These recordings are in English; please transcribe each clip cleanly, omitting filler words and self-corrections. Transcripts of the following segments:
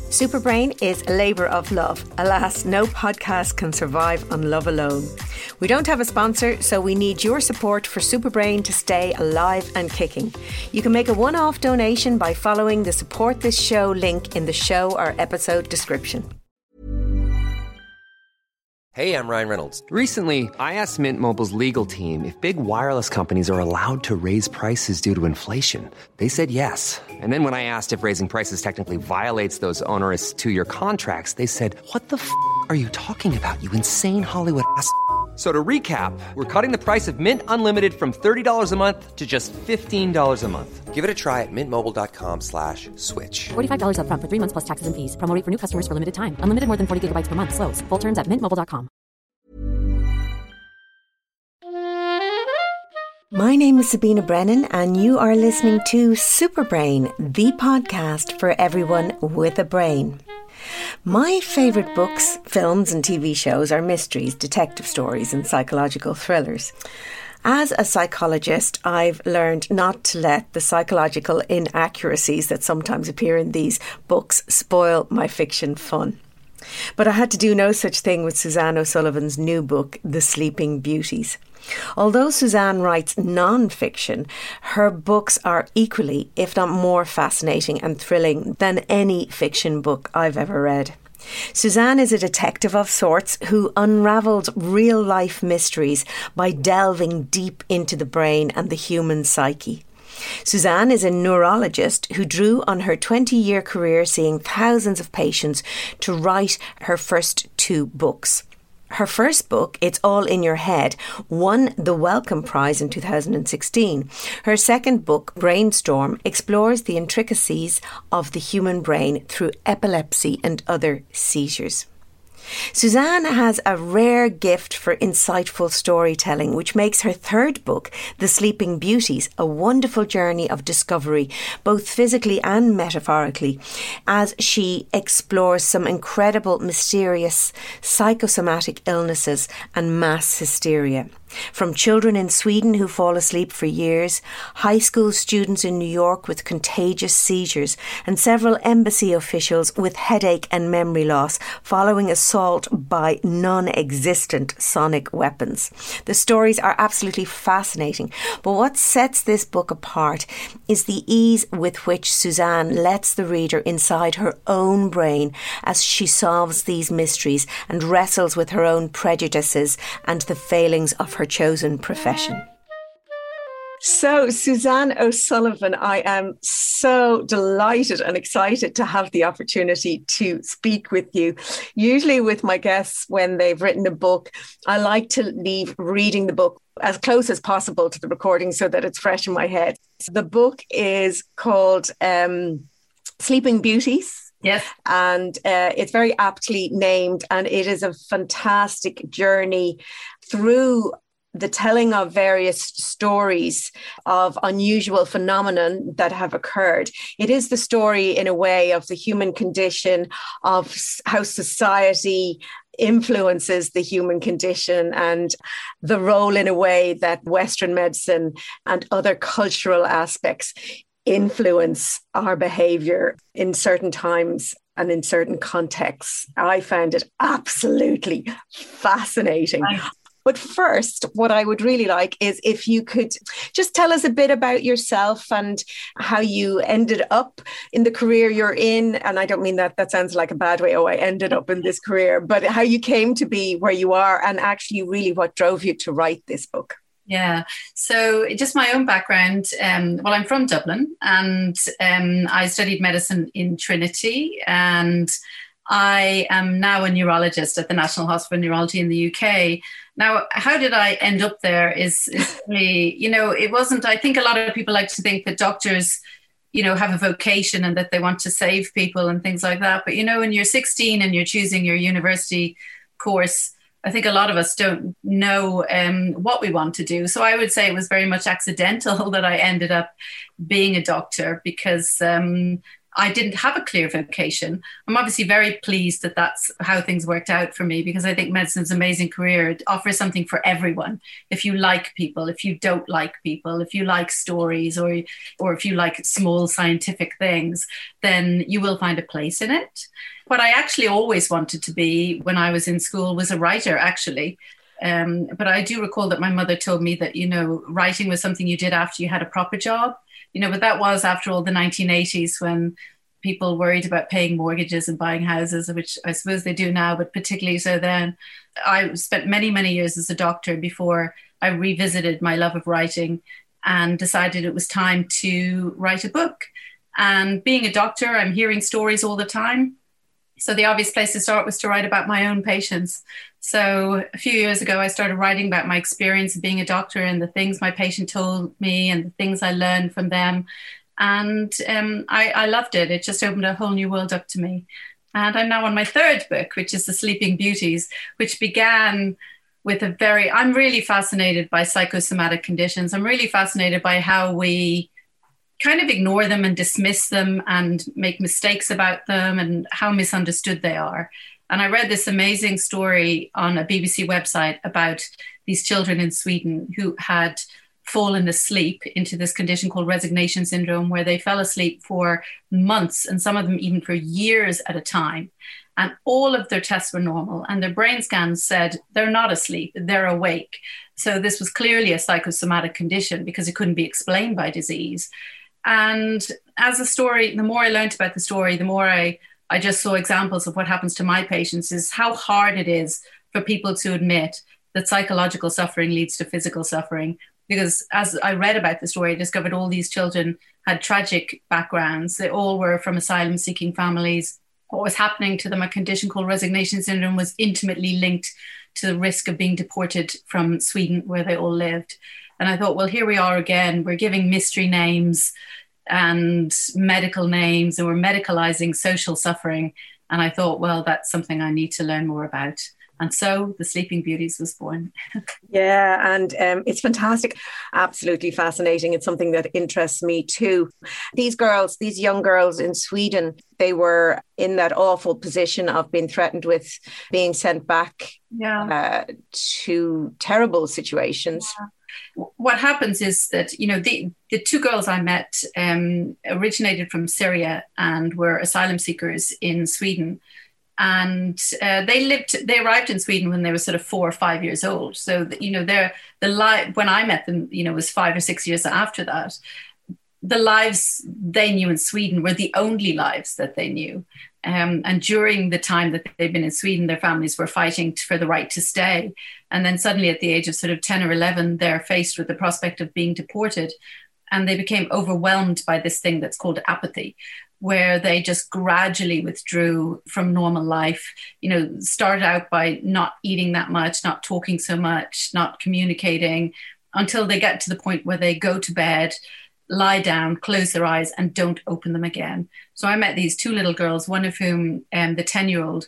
Superbrain is a labour of love. Alas, no podcast can survive on love alone. We don't have a sponsor, so we need your support for Superbrain to stay alive and kicking. You can make a one-off donation by following the Support This Show link in the show or episode description. Hey, I'm Ryan Reynolds. Recently, I asked Mint Mobile's legal team if big wireless companies are allowed to raise prices due to inflation. They said yes. And then when I asked if raising prices technically violates those onerous two-year contracts, they said, "What the f*** are you talking about, you insane Hollywood ass?" So to recap, we're cutting the price of Mint Unlimited from $30 a month to just $15 a month. Give it a try at mintmobile.com/switch. $45 up front for 3 months plus taxes and fees. Promo rate for new customers for limited time. Unlimited more than 40 gigabytes per month. Slows full terms at mintmobile.com. My name is Sabina Brennan and you are listening to Superbrain, the podcast for everyone with a brain. My favourite books, films and TV shows are mysteries, detective stories and psychological thrillers. As a psychologist, I've learned not to let the psychological inaccuracies that sometimes appear in these books spoil my fiction fun. But I had to do no such thing with Suzanne O'Sullivan's new book, The Sleeping Beauties. Although Suzanne writes non-fiction, her books are equally, if not more fascinating and thrilling than any fiction book I've ever read. Suzanne is a detective of sorts who unravels real-life mysteries by delving deep into the brain and the human psyche. Suzanne is a neurologist who drew on her 20-year career seeing thousands of patients to write her first two books. Her first book, It's All in Your Head, won the Wellcome Prize in 2016. Her second book, Brainstorm, explores the intricacies of the human brain through epilepsy and other seizures. Suzanne has a rare gift for insightful storytelling, which makes her third book, The Sleeping Beauties, a wonderful journey of discovery, both physically and metaphorically, as she explores some incredible, mysterious psychosomatic illnesses and mass hysteria. From children in Sweden who fall asleep for years, high school students in New York with contagious seizures, and several embassy officials with headache and memory loss following assault by non-existent sonic weapons. The stories are absolutely fascinating, but what sets this book apart is the ease with which Suzanne lets the reader inside her own brain as she solves these mysteries and wrestles with her own prejudices and the failings of her chosen profession. So, Suzanne O'Sullivan, I am so delighted and excited to have the opportunity to speak with you. Usually with my guests, when they've written a book, I like to leave reading the book as close as possible to the recording so that it's fresh in my head. So the book is called Sleeping Beauties. Yes. And it's very aptly named, and it is a fantastic journey through the telling of various stories of unusual phenomenon that have occurred. It is the story, in a way, of the human condition, of how society influences the human condition, and the role, in a way, that Western medicine and other cultural aspects influence our behaviour in certain times and in certain contexts. I found it absolutely fascinating. But first, what I would really like is if you could just tell us a bit about yourself and how you ended up in the career you're in. And I don't mean that sounds like a bad way, oh, I ended up in this career, but how you came to be where you are and actually really what drove you to write this book. Yeah, so just my own background. Well, I'm from Dublin, and I studied medicine in Trinity, and I am now a neurologist at the National Hospital of Neurology in the UK. Now, how did I end up there is really, it wasn't, I think a lot of people like to think that doctors, have a vocation and that they want to save people and things like that. But, when you're 16 and you're choosing your university course, I think a lot of us don't know what we want to do. So I would say it was very much accidental that I ended up being a doctor because I didn't have a clear vocation. I'm obviously very pleased that that's how things worked out for me, because I think medicine's an amazing career. It offers something for everyone. If you like people, if you don't like people, if you like stories, or if you like small scientific things, then you will find a place in it. What I actually always wanted to be when I was in school was a writer, actually. But I do recall that my mother told me that, writing was something you did after you had a proper job. But that was after all the 1980s, when people worried about paying mortgages and buying houses, which I suppose they do now, but particularly so then. I spent many, many years as a doctor before I revisited my love of writing and decided it was time to write a book. And being a doctor, I'm hearing stories all the time. So the obvious place to start was to write about my own patients. So a few years ago, I started writing about my experience of being a doctor and the things my patient told me and the things I learned from them. And I loved it. It just opened a whole new world up to me. And I'm now on my third book, which is The Sleeping Beauties, which began with I'm really fascinated by psychosomatic conditions. I'm really fascinated by how we kind of ignore them and dismiss them and make mistakes about them and how misunderstood they are. And I read this amazing story on a BBC website about these children in Sweden who had fallen asleep into this condition called resignation syndrome, where they fell asleep for months and some of them even for years at a time. And all of their tests were normal and their brain scans said they're not asleep, they're awake. So this was clearly a psychosomatic condition because it couldn't be explained by disease. And as the more I learned about the story, the more I just saw examples of what happens to my patients, is how hard it is for people to admit that psychological suffering leads to physical suffering. Because as I read about the story, I discovered all these children had tragic backgrounds. They all were from asylum-seeking families. What was happening to them, a condition called resignation syndrome, was intimately linked to the risk of being deported from Sweden, where they all lived. And I thought, well, here we are again. We're giving mystery names and medical names, and we're medicalizing social suffering. And I thought, well, that's something I need to learn more about. And so The Sleeping Beauties was born. Yeah, and it's fantastic. Absolutely fascinating. It's something that interests me too. These young girls in Sweden, they were in that awful position of being threatened with being sent back to terrible situations. Yeah. What happens is that, the two girls I met originated from Syria and were asylum seekers in Sweden. And they arrived in Sweden when they were sort of 4 or 5 years old. So, when I met them, was 5 or 6 years after that. The lives they knew in Sweden were the only lives that they knew. And during the time that they'd been in Sweden, their families were fighting for the right to stay. And then suddenly at the age of sort of 10 or 11, they're faced with the prospect of being deported. And they became overwhelmed by this thing that's called apathy, where they just gradually withdrew from normal life, started out by not eating that much, not talking so much, not communicating, until they get to the point where they go to bed, lie down, close their eyes, and don't open them again. So I met these two little girls, one of whom, the 10-year-old,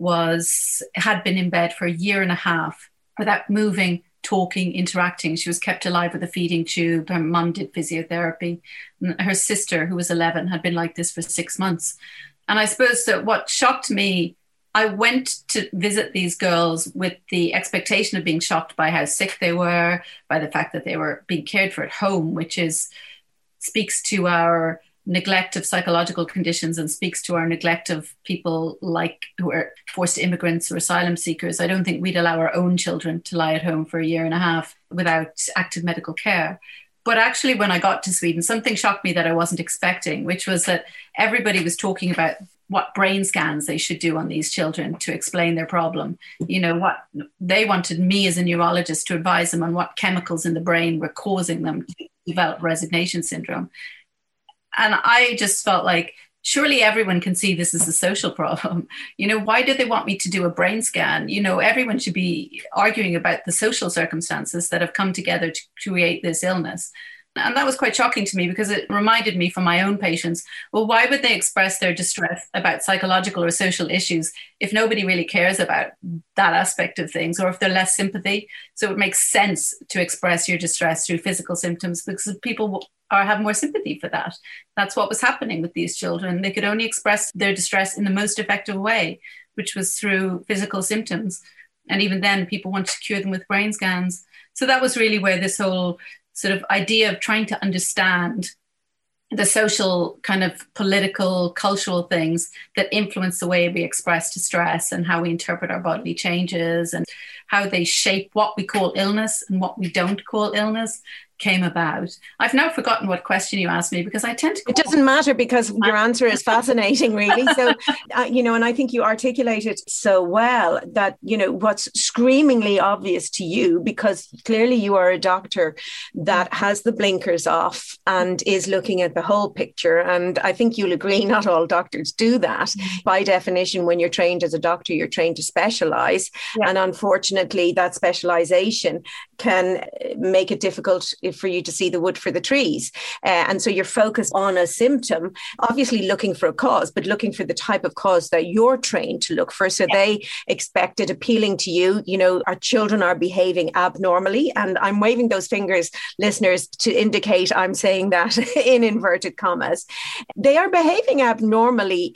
had been in bed for 1.5 years without moving, talking, interacting. She was kept alive with a feeding tube. Her mum did physiotherapy. And her sister, who was 11, had been like this for 6 months. And I suppose that what shocked me, I went to visit these girls with the expectation of being shocked by how sick they were, by the fact that they were being cared for at home, which speaks to our neglect of psychological conditions and speaks to our neglect of people who are forced immigrants or asylum seekers. I don't think we'd allow our own children to lie at home for 1.5 years without active medical care. But actually, when I got to Sweden, something shocked me that I wasn't expecting, which was that everybody was talking about what brain scans they should do on these children to explain their problem. What they wanted me as a neurologist to advise them on what chemicals in the brain were causing them to develop resignation syndrome. And I just felt like, surely everyone can see this as a social problem. Why do they want me to do a brain scan? Everyone should be arguing about the social circumstances that have come together to create this illness. And that was quite shocking to me because it reminded me from my own patients, well, why would they express their distress about psychological or social issues if nobody really cares about that aspect of things, or if they're less sympathy? So it makes sense to express your distress through physical symptoms because people have more sympathy for that. That's what was happening with these children. They could only express their distress in the most effective way, which was through physical symptoms. And even then, people wanted to cure them with brain scans. So that was really where this whole sort of idea of trying to understand the social, kind of political, cultural things that influence the way we express distress and how we interpret our bodily changes and how they shape what we call illness and what we don't call illness came about. I've now forgotten what question you asked me because I tend to... It doesn't matter because your answer is fascinating, really. So, and I think you articulated so well that, what's screamingly obvious to you, because clearly you are a doctor that has the blinkers off and is looking at the whole picture. And I think you'll agree, not all doctors do that. By definition, when you're trained as a doctor, you're trained to specialize. Yeah. And unfortunately, that specialization can make it difficult for you to see the wood for the trees. And so you're focused on a symptom, obviously looking for a cause, but looking for the type of cause that you're trained to look for. So they expect it appealing to you. Our children are behaving abnormally. And I'm waving those fingers, listeners, to indicate I'm saying that in inverted commas. They are behaving abnormally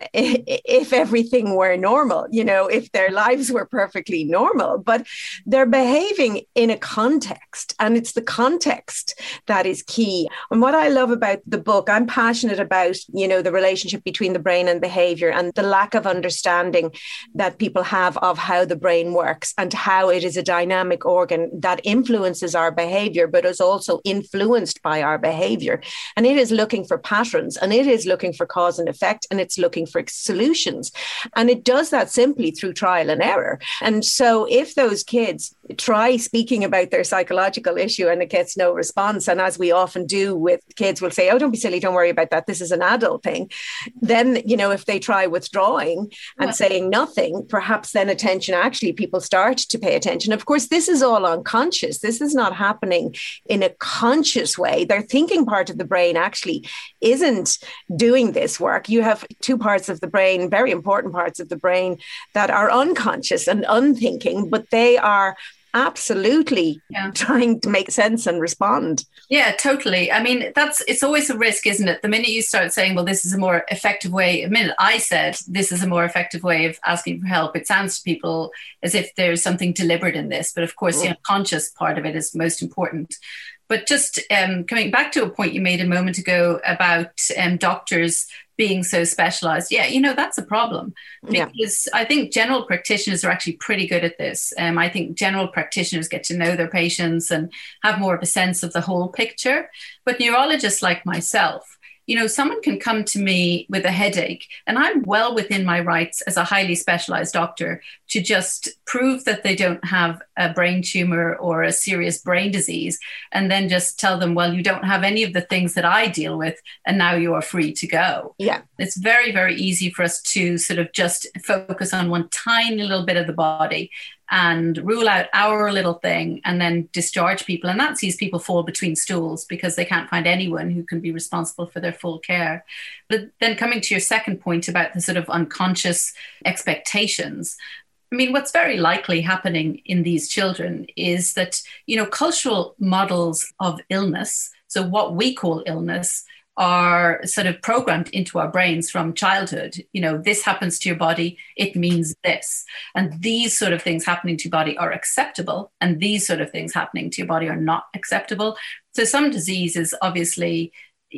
if everything were normal, if their lives were perfectly normal, but they're behaving in a context, and it's the context that is key. And what I love about the book, I'm passionate about, the relationship between the brain and behavior and the lack of understanding that people have of how the brain works and how it is a dynamic organ that influences our behavior, but is also influenced by our behavior. And it is looking for patterns, and it is looking for cause and effect, and it's looking for solutions. And it does that simply through trial and error. And so if those kids try speaking about their psychological issue and it gets no response, and as we often do with kids, we'll say, oh, don't be silly, don't worry about that, this is an adult thing. Then, if they try withdrawing and saying nothing, perhaps then people start to pay attention. Of course, this is all unconscious. This is not happening in a conscious way. Their thinking part of the brain actually isn't doing this work. You have two parts of the brain, very important parts of the brain, that are unconscious and unthinking, but they are absolutely trying to make sense and respond. Yeah, totally. I mean, it's always a risk, isn't it? The minute you start saying, well, this is a more effective way, the minute I said this is a more effective way of asking for help, it sounds to people as if there's something deliberate in this. But of course, the unconscious part of it is most important. But just coming back to a point you made a moment ago about doctors being so specialized. Yeah, that's a problem because I think general practitioners are actually pretty good at this. I think general practitioners get to know their patients and have more of a sense of the whole picture. But neurologists like myself, someone can come to me with a headache and I'm well within my rights as a highly specialized doctor to just prove that they don't have a brain tumor or a serious brain disease, and then just tell them, well, you don't have any of the things that I deal with, and now you are free to go. Yeah. It's very, very easy for us to sort of just focus on one tiny little bit of the body and rule out our little thing and then discharge people. And that sees people fall between stools because they can't find anyone who can be responsible for their full care. But then coming to your second point about the sort of unconscious expectations, I mean, what's very likely happening in these children is that, cultural models of illness, so what we call illness, are sort of programmed into our brains from childhood. This happens to your body, it means this. And these sort of things happening to your body are acceptable, and these sort of things happening to your body are not acceptable. So some disease is obviously,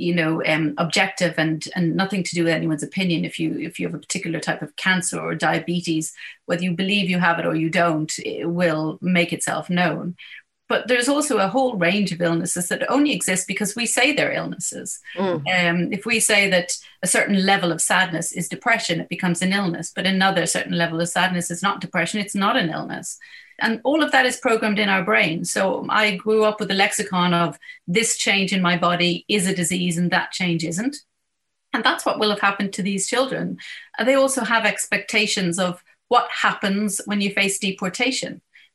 objective and nothing to do with anyone's opinion. If you have a particular type of cancer or diabetes, whether you believe you have it or you don't, it will make itself known. But there's also a whole range of illnesses that only exist because we say they're illnesses. If we say that a certain level of sadness is depression, it becomes an illness. But another certain level of sadness is not depression, it's not an illness. And all of that is programmed in our brain. So I grew up with a lexicon of this change in my body is a disease and that change isn't. And that's what will have happened to these children. They also have expectations of what happens when you face deportation.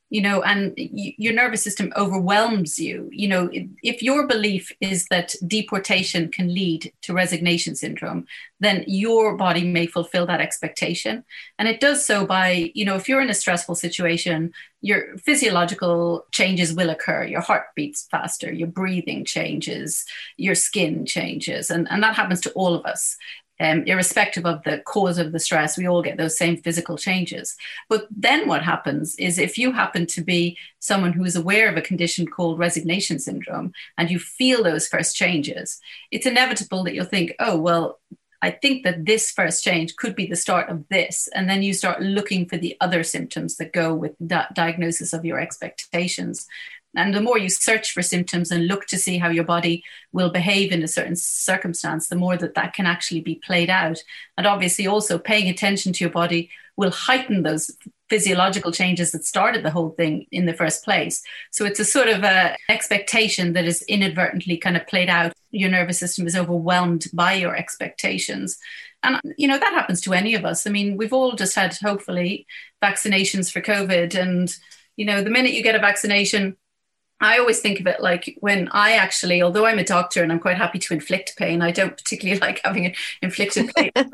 and your nervous system overwhelms you. If your belief is that deportation can lead to resignation syndrome, then your body may fulfill that expectation. And it does so by, if you're in a stressful situation, your physiological changes will occur. Your heart beats faster, your breathing changes, your skin changes. And that happens to all of us. Irrespective of the cause of the stress, we all get those same physical changes. But then what happens is, if you happen to be someone who is aware of a condition called resignation syndrome and you feel those first changes, it's inevitable that you'll think, oh, well, I think that this first change could be the start of this. And then you start looking for the other symptoms that go with that diagnosis of your expectations. And the more you search for symptoms and look to see how your body will behave in a certain circumstance, the more that can actually be played out. And obviously also paying attention to your body will heighten those physiological changes that started the whole thing in the first place. So it's a sort of a expectation that is inadvertently kind of played out. Your nervous system is overwhelmed by your expectations. And, that happens to any of us. I mean, we've all just had, hopefully, vaccinations for COVID. And, the minute you get a vaccination, I always think of it like when I actually, although I'm a doctor and I'm quite happy to inflict pain, I don't particularly like having it inflicted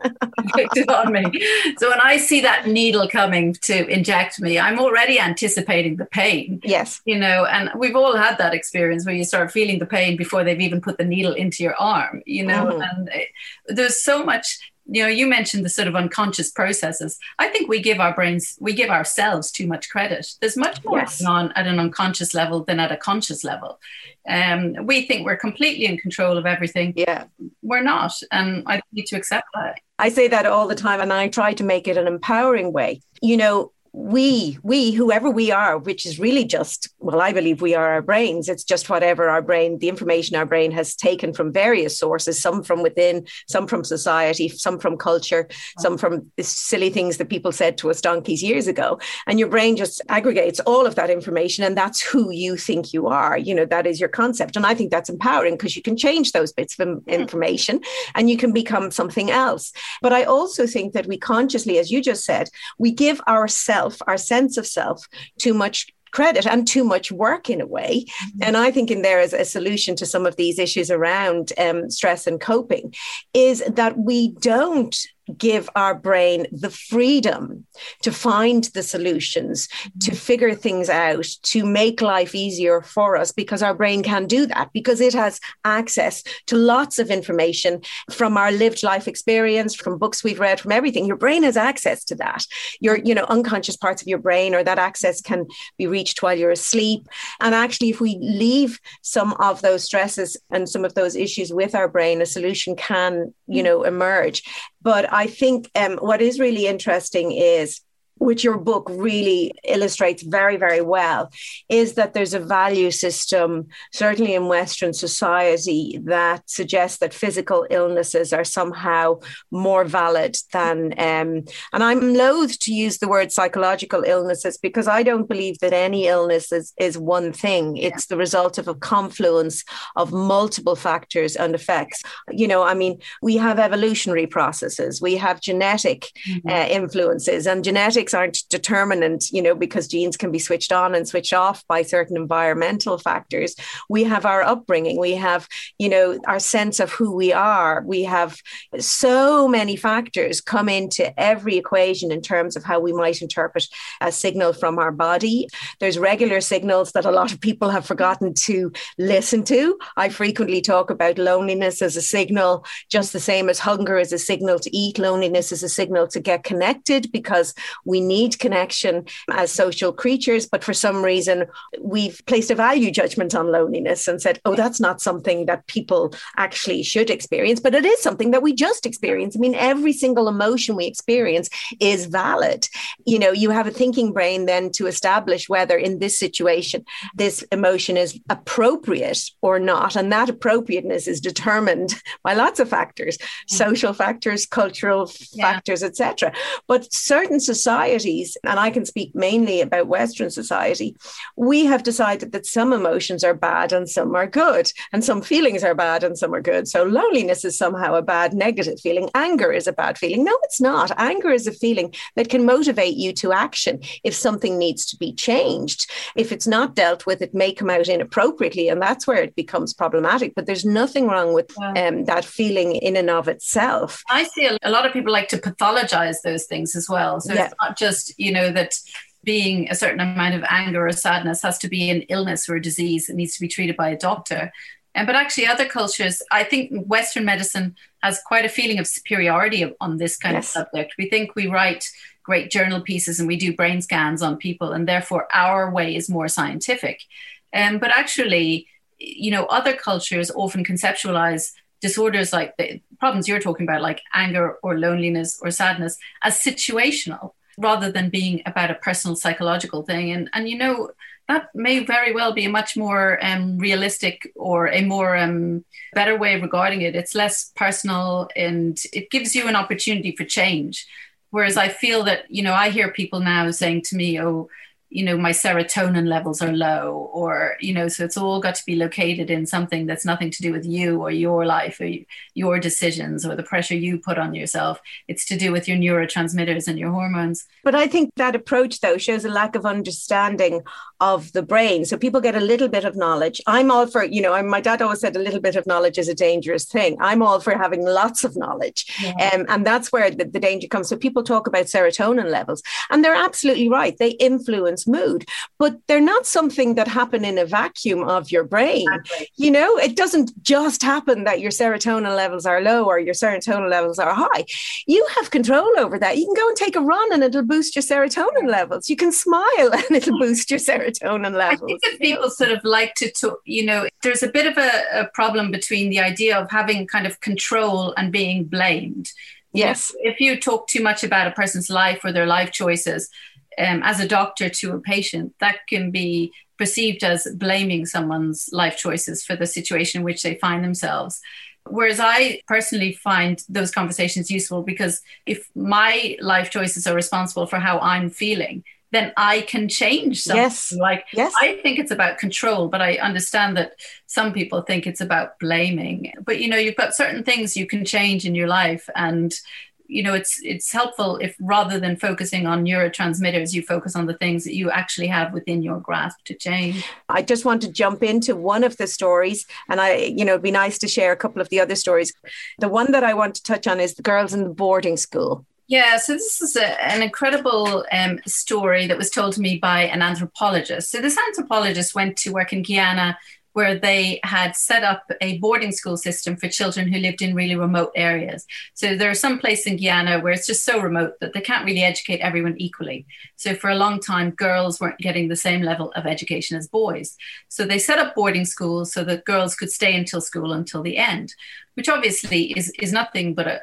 on me. So when I see that needle coming to inject me, I'm already anticipating the pain. Yes. And we've all had that experience where you start feeling the pain before they've even put the needle into your arm, and there's so much. You mentioned the sort of unconscious processes. I think we give ourselves too much credit. There's much more going on at an unconscious level than at a conscious level. We think we're completely in control of everything. Yeah. We're not. And I need to accept that. I say that all the time, and I try to make it an empowering way. We, whoever we are, which is really just, well, I believe we are our brains. It's just whatever the information our brain has taken from various sources, some from within, some from society, some from culture, some from the silly things that people said to us donkeys years ago. And your brain just aggregates all of that information. And that's who you think you are. That is your concept. And I think that's empowering because you can change those bits of information and you can become something else. But I also think that we consciously, as you just said, we give our sense of self too much credit and too much work in a way. And I think in there is a solution to some of these issues around stress and coping is that we don't give our brain the freedom to find the solutions, to figure things out, to make life easier for us, because our brain can do that, because it has access to lots of information from our lived life experience, from books we've read, from everything. Your brain has access to that. Your, unconscious parts of your brain, or that access can be reached while you're asleep. And actually, if we leave some of those stresses and some of those issues with our brain, a solution can, emerge. But I think what is really interesting is, which your book really illustrates very, very well, is that there's a value system, certainly in Western society, that suggests that physical illnesses are somehow more valid than, and I'm loath to use the word psychological illnesses, because I don't believe that any illness is one thing. It's the result of a confluence of multiple factors and effects. We have evolutionary processes, we have genetic influences, and genetics aren't determinant, because genes can be switched on and switched off by certain environmental factors. We have our upbringing, we have, our sense of who we are. We have so many factors come into every equation in terms of how we might interpret a signal from our body. There's regular signals that a lot of people have forgotten to listen to. I frequently talk about loneliness as a signal, just the same as hunger is a signal to eat. Loneliness is a signal to get connected, because we need connection as social creatures. But for some reason, we've placed a value judgment on loneliness and said, oh, that's not something that people actually should experience. But it is something that we just experience. I mean, every single emotion we experience is valid. You have a thinking brain then to establish whether in this situation, this emotion is appropriate or not. And that appropriateness is determined by lots of factors, social factors, cultural factors, etc. But certain societies societies, and I can speak mainly about Western society, we have decided that some emotions are bad and some are good, and some feelings are bad and some are good. So loneliness is somehow a bad negative feeling. Anger is a bad feeling. No, it's not. Anger is a feeling that can motivate you to action if something needs to be changed. If it's not dealt with, it may come out inappropriately, and that's where it becomes problematic. But there's nothing wrong with that feeling in and of itself. I see a lot of people like to pathologize those things as well. So it's not just, that being a certain amount of anger or sadness has to be an illness or a disease that needs to be treated by a doctor. But actually other cultures, I think Western medicine has quite a feeling of superiority on this kind of subject. We think we write great journal pieces and we do brain scans on people, and therefore our way is more scientific. But actually, other cultures often conceptualize disorders like the problems you're talking about, like anger or loneliness or sadness, as situational rather than being about a personal psychological thing. And that may very well be a much more realistic or a more better way of regarding it. It's less personal and it gives you an opportunity for change. Whereas I feel that, I hear people now saying to me, my serotonin levels are low, or, so it's all got to be located in something that's nothing to do with you or your life or your decisions or the pressure you put on yourself. It's to do with your neurotransmitters and your hormones. But I think that approach, though, shows a lack of understanding of the brain. So people get a little bit of knowledge. I'm all for, my dad always said a little bit of knowledge is a dangerous thing. I'm all for having lots of knowledge. And that's where the danger comes. So people talk about serotonin levels, and they're absolutely right. They influence mood, but they're not something that happen in a vacuum of your brain. Exactly. It doesn't just happen that your serotonin levels are low or your serotonin levels are high. You have control over that. You can go and take a run and it'll boost your serotonin levels. You can smile and it'll boost your serotonin levels. I think that people sort of like to talk, there's a bit of a problem between the idea of having kind of control and being blamed. Yes. If you talk too much about a person's life or their life choices, as a doctor to a patient, that can be perceived as blaming someone's life choices for the situation in which they find themselves. Whereas I personally find those conversations useful because if my life choices are responsible for how I'm feeling, then I can change something. I think it's about control, but I understand that some people think it's about blaming. But, you've got certain things you can change in your life, and it's helpful if rather than focusing on neurotransmitters, you focus on the things that you actually have within your grasp to change. I just want to jump into one of the stories, and it'd be nice to share a couple of the other stories. The one that I want to touch on is the girls in the boarding school. Yeah, so this is an incredible story that was told to me by an anthropologist. So this anthropologist went to work in Guyana, where they had set up a boarding school system for children who lived in really remote areas. So there are some places in Guyana where it's just so remote that they can't really educate everyone equally. So for a long time, girls weren't getting the same level of education as boys. So they set up boarding schools so that girls could stay until school until the end, which obviously is nothing but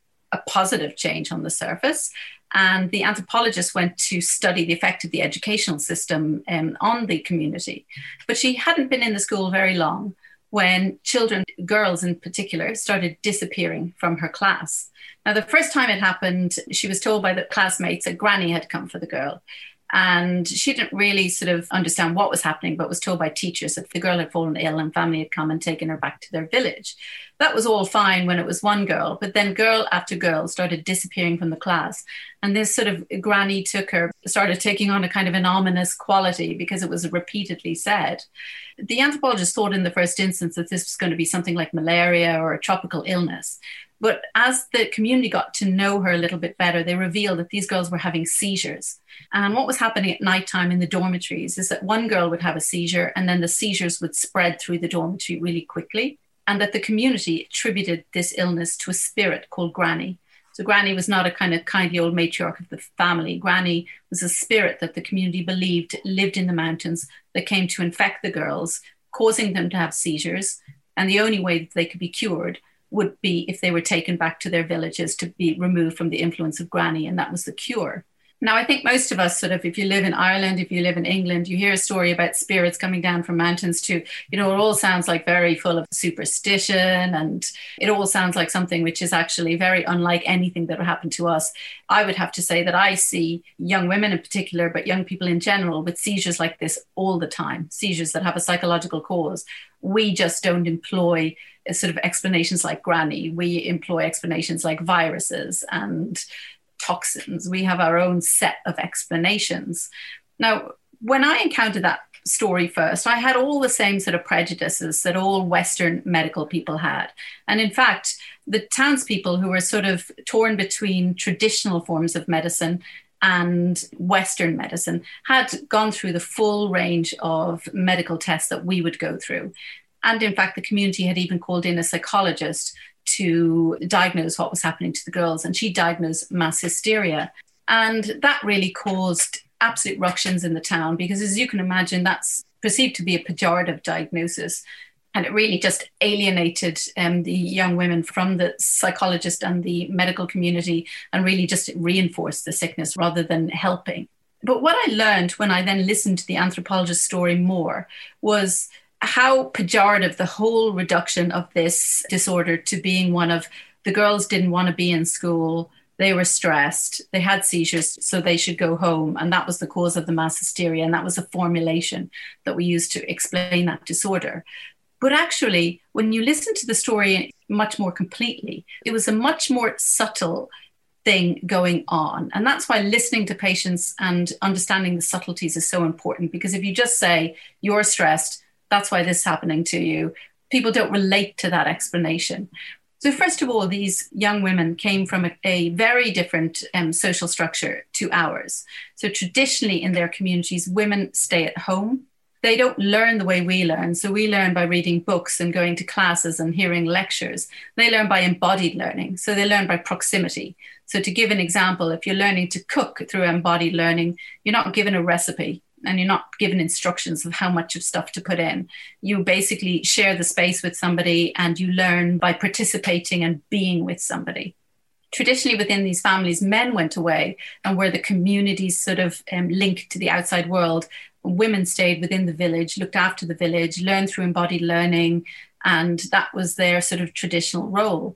a positive change on the surface. And the anthropologist went to study the effect of the educational system on the community. But she hadn't been in the school very long when children, girls in particular, started disappearing from her class. Now, the first time it happened, she was told by the classmates that Granny had come for the girl. And she didn't really sort of understand what was happening, but was told by teachers that the girl had fallen ill and family had come and taken her back to their village. That was all fine when it was one girl, but then girl after girl started disappearing from the class. And this sort of Granny started taking on a kind of an ominous quality because it was repeatedly said. The anthropologist thought in the first instance that this was going to be something like malaria or a tropical illness. But as the community got to know her a little bit better, they revealed that these girls were having seizures. And what was happening at nighttime in the dormitories is that one girl would have a seizure and then the seizures would spread through the dormitory really quickly. And that the community attributed this illness to a spirit called Granny. So Granny was not a kind of kindly old matriarch of the family. Granny was a spirit that the community believed lived in the mountains that came to infect the girls, causing them to have seizures. And the only way that they could be cured would be if they were taken back to their villages to be removed from the influence of Granny, and that was the cure. Now, I think most of us sort of, if you live in Ireland, if you live in England, you hear a story about spirits coming down from mountains to, it all sounds like very full of superstition, and it all sounds like something which is actually very unlike anything that would happen to us. I would have to say that I see young women in particular, but young people in general, with seizures like this all the time, seizures that have a psychological cause. We just don't employ sort of explanations like granny. We employ explanations like viruses and toxins. We have our own set of explanations. Now, when I encountered that story first, I had all the same sort of prejudices that all Western medical people had. And in fact, the townspeople who were sort of torn between traditional forms of medicine and Western medicine had gone through the full range of medical tests that we would go through. And in fact, the community had even called in a psychologist to diagnose what was happening to the girls, and she diagnosed mass hysteria. And that really caused absolute ructions in the town because, as you can imagine, that's perceived to be a pejorative diagnosis. And it really just alienated the young women from the psychologist and the medical community, and really just reinforced the sickness rather than helping. But what I learned when I then listened to the anthropologist's story more was how pejorative the whole reduction of this disorder to being one of the girls didn't want to be in school, they were stressed, they had seizures, so they should go home. And that was the cause of the mass hysteria. And that was a formulation that we used to explain that disorder. But actually, when you listen to the story much more completely, it was a much more subtle thing going on. And that's why listening to patients and understanding the subtleties is so important. Because if you just say, you're stressed, that's why this is happening to you, people don't relate to that explanation. So first of all, these young women came from a very different social structure to ours. So traditionally in their communities, women stay at home. They don't learn the way we learn. So we learn by reading books and going to classes and hearing lectures. They learn by embodied learning. So they learn by proximity. So to give an example, if you're learning to cook through embodied learning, you're not given a recipe and you're not given instructions of how much of stuff to put in. You basically share the space with somebody and you learn by participating and being with somebody. Traditionally within these families, men went away and were the community's sort of link to the outside world. Women stayed within the village, looked after the village, learned through embodied learning, and that was their sort of traditional role.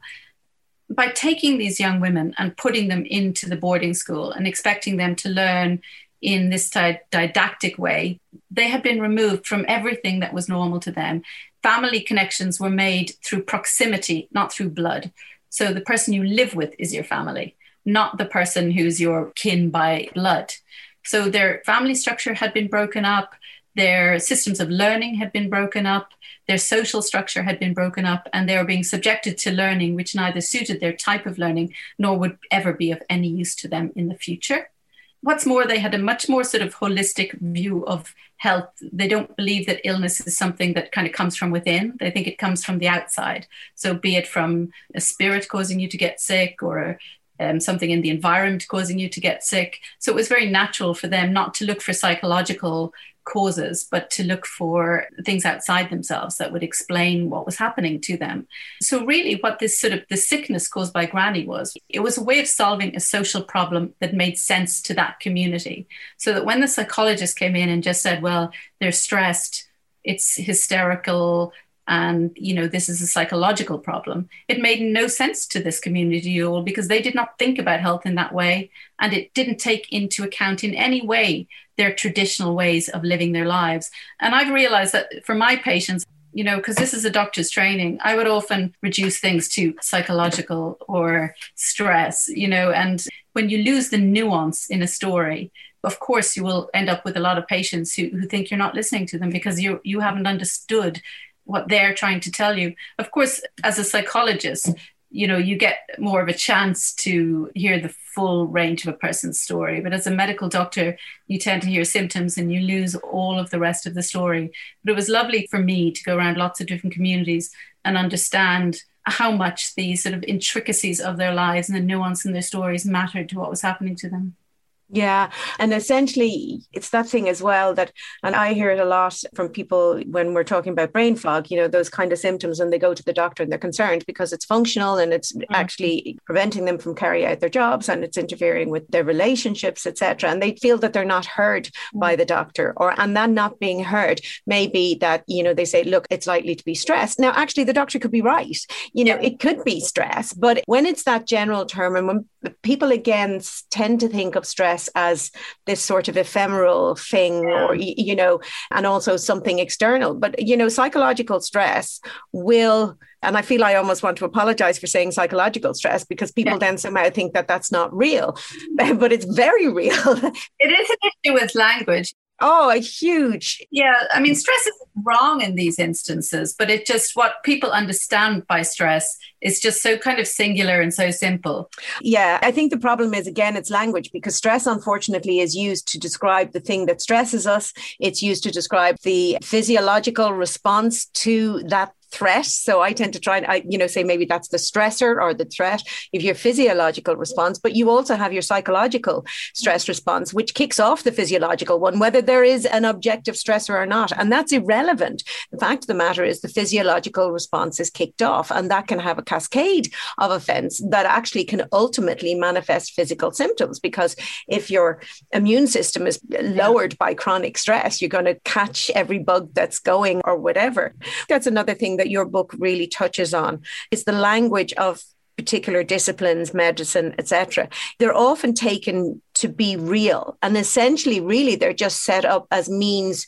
By taking these young women and putting them into the boarding school and expecting them to learn in this didactic way, they had been removed from everything that was normal to them. Family connections were made through proximity, not through blood. So the person you live with is your family, not the person who's your kin by blood. So their family structure had been broken up, their systems of learning had been broken up, their social structure had been broken up, and they were being subjected to learning which neither suited their type of learning nor would ever be of any use to them in the future. What's more, they had a much more sort of holistic view of health. They don't believe that illness is something that kind of comes from within. They think it comes from the outside. So be it from a spirit causing you to get sick or something in the environment causing you to get sick. So it was very natural for them not to look for psychological causes, but to look for things outside themselves that would explain what was happening to them. So really what this sort of the sickness caused by Granny was, it was a way of solving a social problem that made sense to that community. So that when the psychologist came in and just said, well, they're stressed, it's hysterical, and, this is a psychological problem, it made no sense to this community at all because they did not think about health in that way. And it didn't take into account in any way their traditional ways of living their lives. And I've realized that for my patients, because this is a doctor's training, I would often reduce things to psychological or stress, and when you lose the nuance in a story, of course, you will end up with a lot of patients who think you're not listening to them because you haven't understood what they're trying to tell you. Of course, as a psychologist, you get more of a chance to hear the full range of a person's story. But as a medical doctor, you tend to hear symptoms and you lose all of the rest of the story. But it was lovely for me to go around lots of different communities and understand how much the sort of intricacies of their lives and the nuance in their stories mattered to what was happening to them. Yeah. And essentially, it's that thing as well that, and I hear it a lot from people when we're talking about brain fog, those kind of symptoms, and they go to the doctor and they're concerned because it's functional and it's actually preventing them from carrying out their jobs and it's interfering with their relationships, etc. And they feel that they're not heard by the doctor, and then not being heard may be that, they say, look, it's likely to be stress. Now, actually, the doctor could be right. It could be stress, but when it's that general term, and when people again tend to think of stress as this sort of ephemeral thing, or, and also something external. But, psychological stress will, and I feel I almost want to apologize for saying psychological stress, because people then somehow think that that's not real, but it's very real. It is an issue with language. Oh, a huge. Yeah. I mean, stress is wrong in these instances, but it just, what people understand by stress is just so kind of singular and so simple. Yeah. I think the problem is, again, it's language, because stress, unfortunately, is used to describe the thing that stresses us. It's used to describe the physiological response to that threat. So I tend to try and, say maybe that's the stressor or the threat of your physiological response, but you also have your psychological stress response, which kicks off the physiological one, whether there is an objective stressor or not. And that's irrelevant. The fact of the matter is the physiological response is kicked off, and that can have a cascade of events that actually can ultimately manifest physical symptoms, because if your immune system is lowered by chronic stress, you're going to catch every bug that's going or whatever. That's another thing that your book really touches on, is the language of particular disciplines, medicine, etc. They're often taken to be real, and essentially, really, they're just set up as means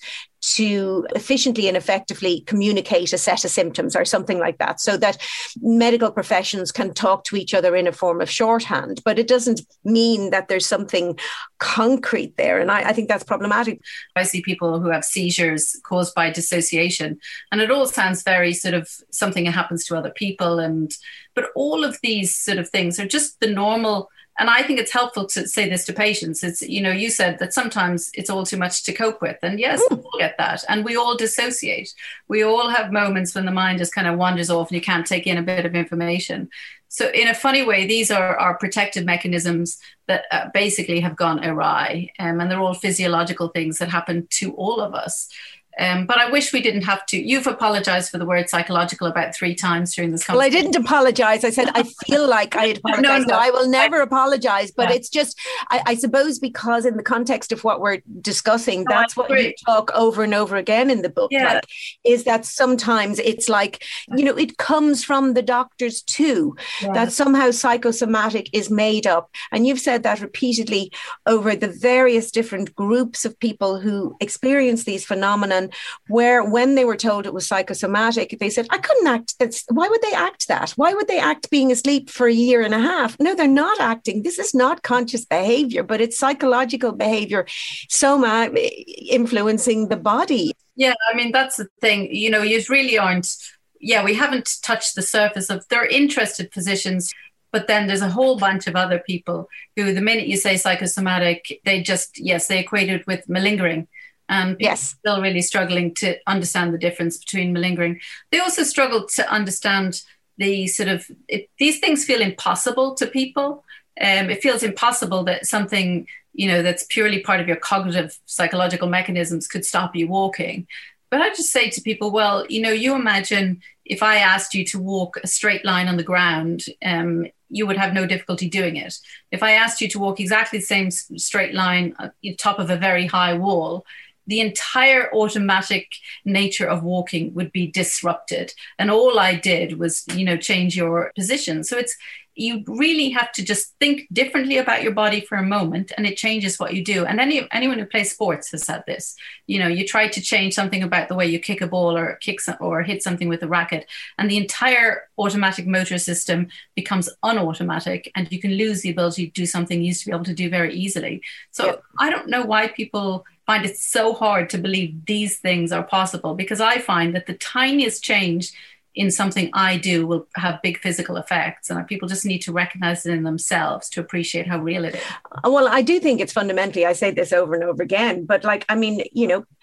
to efficiently and effectively communicate a set of symptoms or something like that, so that medical professions can talk to each other in a form of shorthand. But it doesn't mean that there's something concrete there. And I think that's problematic. I see people who have seizures caused by dissociation, and it all sounds very sort of something that happens to other people. But all of these sort of things are just the normal. And I think it's helpful to say this to patients. It's, you said that sometimes it's all too much to cope with. And yes, we all get that. And we all dissociate. We all have moments when the mind just kind of wanders off and you can't take in a bit of information. So in a funny way, these are our protective mechanisms that basically have gone awry. And they're all physiological things that happen to all of us. But I wish we didn't have to. You've apologized for the word psychological about 3 times during this conversation. Well, I didn't apologize. I said I feel like I had apologized. No, I will never apologize. But it's just, I suppose, because in the context of what we're discussing, that's what you talk over and over again in the book. Yeah. Is that sometimes it's like, it comes from the doctors too, that somehow psychosomatic is made up. And you've said that repeatedly over the various different groups of people who experience these phenomena, where when they were told it was psychosomatic, they said, I couldn't act. Why would they act that? Why would they act being asleep for 1.5 years? No, they're not acting. This is not conscious behavior, but it's psychological behavior, soma influencing the body. Yeah, I mean, that's the thing. You really aren't. Yeah, we haven't touched the surface of, they're interested physicians. But then there's a whole bunch of other people who, the minute you say psychosomatic, they equate it with malingering. And people are still really struggling to understand the difference between malingering. They also struggle to understand the sort of, these things feel impossible to people. It feels impossible that something, that's purely part of your cognitive psychological mechanisms could stop you walking. But I just say to people, well, you imagine if I asked you to walk a straight line on the ground, you would have no difficulty doing it. If I asked you to walk exactly the same straight line on top of a very high wall, the entire automatic nature of walking would be disrupted. And all I did was, change your position. So you really have to just think differently about your body for a moment, and it changes what you do. And anyone who plays sports has said this. You try to change something about the way you kick a ball or hit something with a racket, and the entire automatic motor system becomes unautomatic, and you can lose the ability to do something you used to be able to do very easily. So I don't know why people find it so hard to believe these things are possible, because I find that the tiniest change in something I do will have big physical effects, and people just need to recognize it in themselves to appreciate how real it is. Well, I do think it's fundamentally, I say this over and over again, but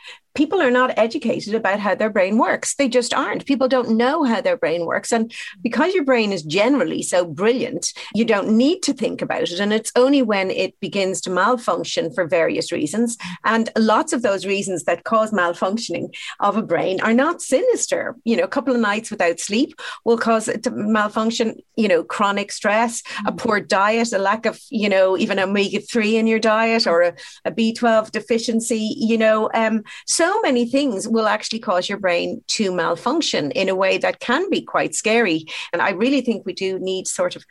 people are not educated about how their brain works. They just aren't. People don't know how their brain works. And because your brain is generally so brilliant, you don't need to think about it. And it's only when it begins to malfunction for various reasons. And lots of those reasons that cause malfunctioning of a brain are not sinister. A couple of nights without sleep will cause it to malfunction, chronic stress, a poor diet, a lack of, even omega-3 in your diet, or a B12 deficiency, so many things will actually cause your brain to malfunction in a way that can be quite scary. And I really think we do need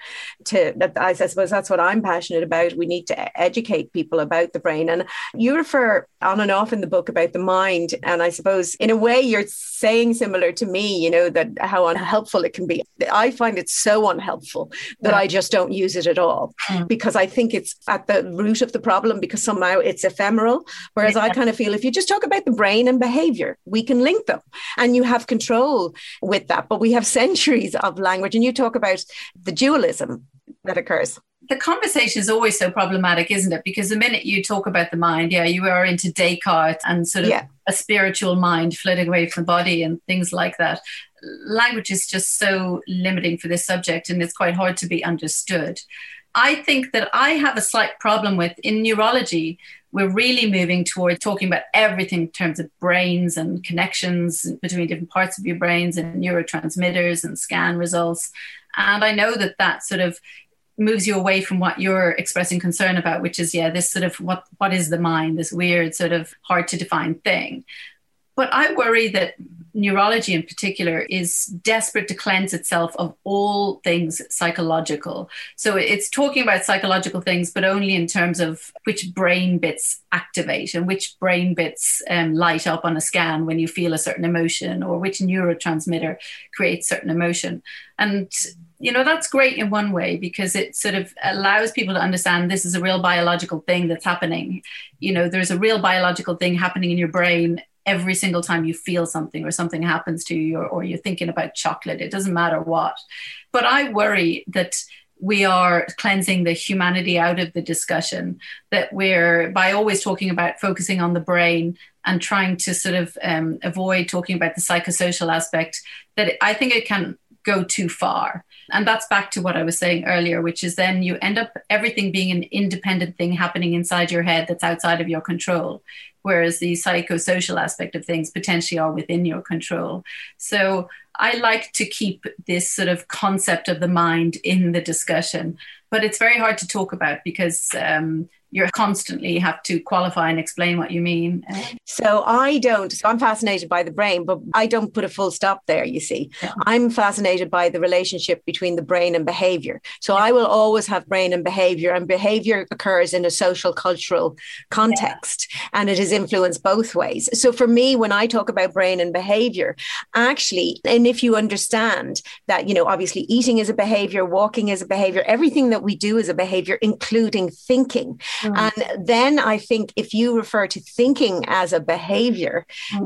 I suppose that's what I'm passionate about. We need to educate people about the brain. And you refer on and off in the book about the mind. And I suppose in a way you're saying similar to me, that how unhelpful it can be. I find it so unhelpful that I just don't use it at all, because I think it's at the root of the problem, because somehow it's ephemeral. Whereas I kind of feel if you just talk about the brain and behavior, we can link them and you have control with that. But we have centuries of language, and you talk about the dualism that occurs. The conversation is always so problematic, isn't it? Because the minute you talk about the mind, you are into Descartes and sort of a spiritual mind floating away from the body and things like that. Language is just so limiting for this subject, and it's quite hard to be understood. I think that I have a slight problem with, in neurology, we're really moving toward talking about everything in terms of brains and connections between different parts of your brains and neurotransmitters and scan results. And I know that sort of moves you away from what you're expressing concern about, which is, this sort of what is the mind, this weird sort of hard to define thing. But I worry that neurology in particular is desperate to cleanse itself of all things psychological. So it's talking about psychological things, but only in terms of which brain bits activate and which brain bits light up on a scan when you feel a certain emotion, or which neurotransmitter creates certain emotion. And that's great in one way, because it sort of allows people to understand this is a real biological thing that's happening. There's a real biological thing happening in your brain every single time you feel something or something happens to you, or you're thinking about chocolate. It doesn't matter what. But I worry that we are cleansing the humanity out of the discussion, that we're, by always talking about focusing on the brain and trying to sort of avoid talking about the psychosocial aspect, that I think it can go too far. And that's back to what I was saying earlier, which is then you end up everything being an independent thing happening inside your head that's outside of your control, whereas the psychosocial aspect of things potentially are within your control. So I like to keep this sort of concept of the mind in the discussion, but it's very hard to talk about because you constantly have to qualify and explain what you mean. So I'm fascinated by the brain, but I don't put a full stop there, you see. Yeah. I'm fascinated by the relationship between the brain and behavior. So I will always have brain and behavior occurs in a social, cultural context, and it is influenced both ways. So for me, when I talk about brain and behavior, actually, and if you understand that, obviously eating is a behavior, walking is a behavior, everything that we do is a behavior, including thinking. And then I think if you refer to thinking as a behavior,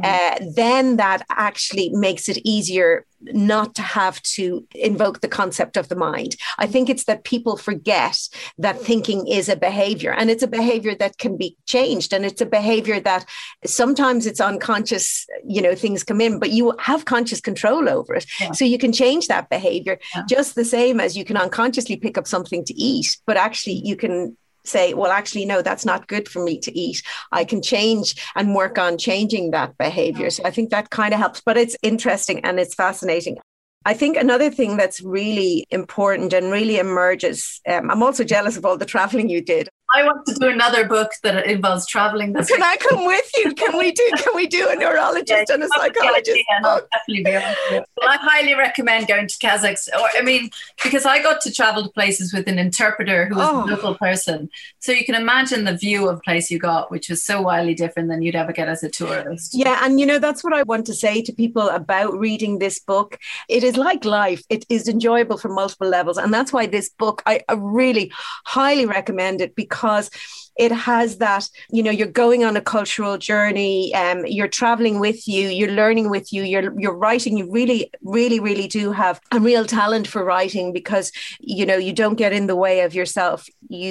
then that actually makes it easier not to have to invoke the concept of the mind. I think it's that people forget that thinking is a behavior, and it's a behavior that can be changed. And it's a behavior that sometimes it's unconscious, things come in, but you have conscious control over it. Yeah. So you can change that behavior just the same as you can unconsciously pick up something to eat, but actually you can say, well, actually, no, that's not good for me to eat. I can change and work on changing that behavior. So I think that kind of helps, but it's interesting and it's fascinating. I think another thing that's really important and really emerges, I'm also jealous of all the traveling you did. I want to do another book that involves traveling. Can I come with you? Can we do a neurologist and a psychologist? I'll definitely be able to do it. Well, I highly recommend going to Kazakhstan. Because I got to travel to places with an interpreter who was a local person. So you can imagine the view of place you got, which was so wildly different than you'd ever get as a tourist. Yeah, and that's what I want to say to people about reading this book. It is like life. It is enjoyable for multiple levels. And that's why this book, I really highly recommend it, because it has that, you're going on a cultural journey, you're traveling with you, you're learning with you, you're writing. You really, really, really do have a real talent for writing, because, you don't get in the way of yourself. You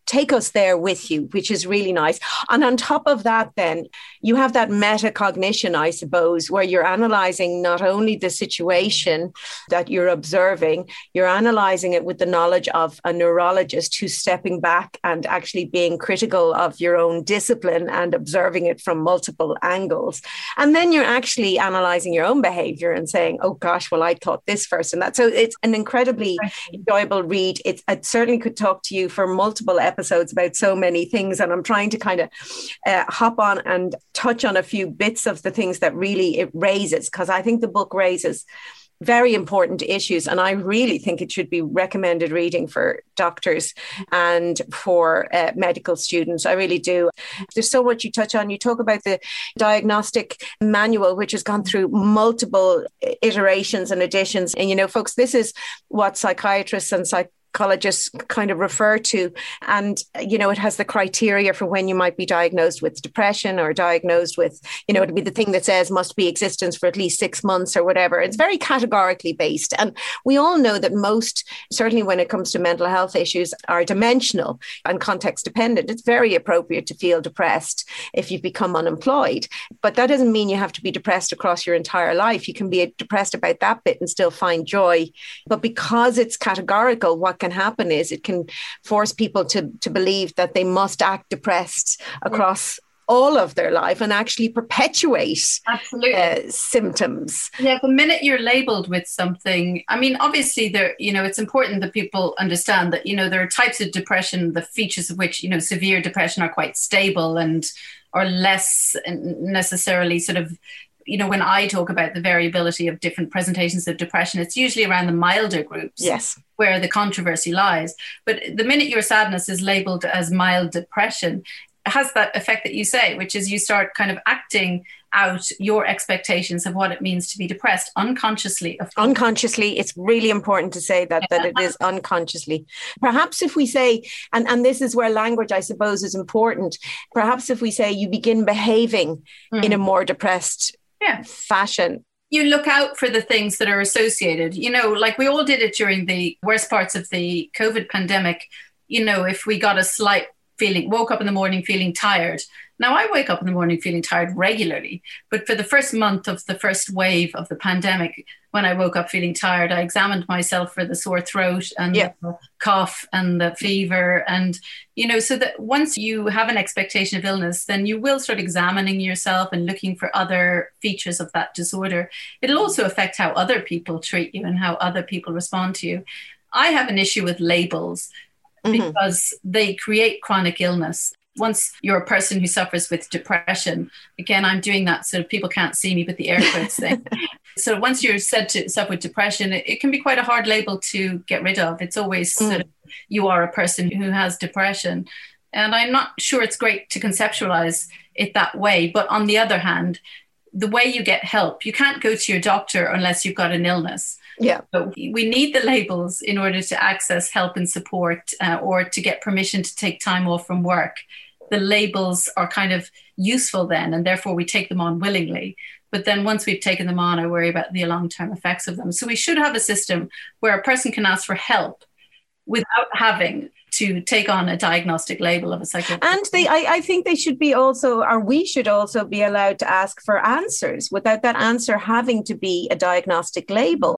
take us there with you, which is really nice. And on top of that, then you have that metacognition, I suppose, where you're analyzing not only the situation that you're observing, you're analyzing it with the knowledge of a neurologist who's stepping back and actually being critical of your own discipline and observing it from multiple angles. And then you're actually analyzing your own behavior and saying, oh gosh, well, I thought this first and that. So it's an incredibly enjoyable read. I certainly could talk to you for multiple episodes about so many things. And I'm trying to kind of hop on and touch on a few bits of the things that really it raises, because I think the book raises very important issues. And I really think it should be recommended reading for doctors and for medical students. I really do. There's so much you touch on. You talk about the diagnostic manual, which has gone through multiple iterations and editions. And, you know, folks, this is what psychiatrists and psychologists kind of refer to. And, you know, it has the criteria for when you might be diagnosed with depression or diagnosed with, you know, it'll be the thing that says must be existence for at least 6 months or whatever. It's very categorically based. And we all know that most, certainly when it comes to mental health issues, are dimensional and context dependent. It's very appropriate to feel depressed if you've become unemployed. But that doesn't mean you have to be depressed across your entire life. You can be depressed about that bit and still find joy. But because it's categorical, what can happen is it can force people to believe that they must act depressed across all of their life and actually perpetuate symptoms. Yeah, the minute you're labeled with something, I mean, obviously there, you know, it's important that people understand that, you know, there are types of depression, the features of which, you know, severe depression are quite stable and are less necessarily sort of, you know, when I talk about the variability of different presentations of depression, it's usually around the milder groups. Yes. Where the controversy lies. But the minute your sadness is labeled as mild depression, it has that effect that you say, which is you start kind of acting out your expectations of what it means to be depressed unconsciously. Unconsciously, it's really important to say that it is unconsciously. Perhaps if we say, and this is where language, I suppose, is important, perhaps if we say you begin behaving in a more depressed fashion. You look out for the things that are associated, you know, like we all did it during the worst parts of the COVID pandemic. You know, if we got a slight feeling, woke up in the morning feeling tired. Now I wake up in the morning feeling tired regularly, but for the first month of the first wave of the pandemic, when I woke up feeling tired, I examined myself for the sore throat and the cough and the fever. And, you know, so that once you have an expectation of illness, then you will start examining yourself and looking for other features of that disorder. It'll also affect how other people treat you and how other people respond to you. I have an issue with labels because they create chronic illness. Once you're a person who suffers with depression, again, I'm doing that so people can't see me, but the air quotes thing. So once you're said to suffer with depression, it can be quite a hard label to get rid of. It's always sort of, you are a person who has depression. And I'm not sure it's great to conceptualize it that way. But on the other hand, the way you get help, you can't go to your doctor unless you've got an illness. Yeah. So we need the labels in order to access help and support or to get permission to take time off from work. The labels are kind of useful then, and therefore we take them on willingly. But then once we've taken them on, I worry about the long-term effects of them. So we should have a system where a person can ask for help without having to take on a diagnostic label of a psychiatrist. And I think they should be also, or we should also be allowed to ask for answers without that answer having to be a diagnostic label.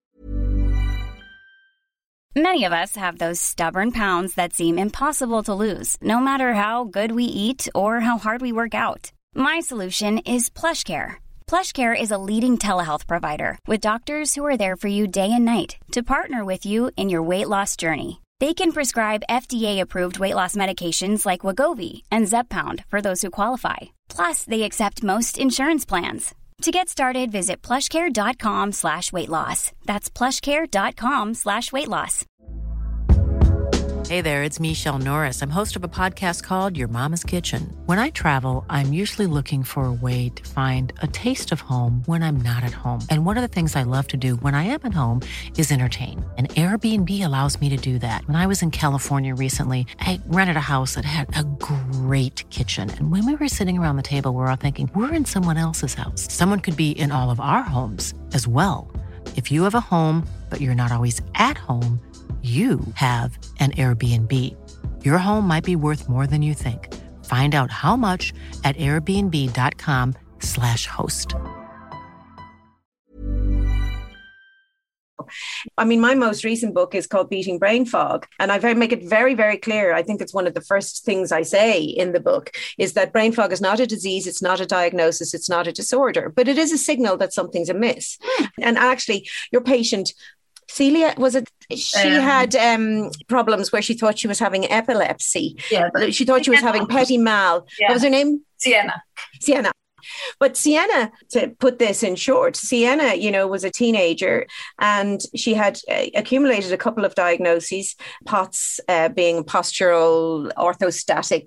Many of us have those stubborn pounds that seem impossible to lose, no matter how good we eat or how hard we work out. My solution is PlushCare. PlushCare is a leading telehealth provider with doctors who are there for you day and night to partner with you in your weight loss journey. They can prescribe FDA-approved weight loss medications like Wegovy and Zepbound for those who qualify. Plus, they accept most insurance plans. To get started, visit plushcare.com/weightloss. That's plushcare.com/weightloss. Hey there, it's Michelle Norris. I'm host of a podcast called Your Mama's Kitchen. When I travel, I'm usually looking for a way to find a taste of home when I'm not at home. And one of the things I love to do when I am at home is entertain. And Airbnb allows me to do that. When I was in California recently, I rented a house that had a great kitchen. And when we were sitting around the table, we were all thinking, we're in someone else's house. Someone could be in all of our homes as well. If you have a home, but you're not always at home, you have an Airbnb. Your home might be worth more than you think. Find out how much at airbnb.com/host. I mean, my most recent book is called Beating Brain Fog. And I make it very, very clear. I think it's one of the first things I say in the book is that brain fog is not a disease. It's not a diagnosis. It's not a disorder, but it is a signal that something's amiss. And actually, your patient, Celia, was it? She had problems where she thought she was having epilepsy. Yeah, she thought she was having petit mal. Yeah. What was her name? Sienna. But Sienna, to put this in short, Sienna, was a teenager and she had accumulated a couple of diagnoses, POTS being postural orthostatic.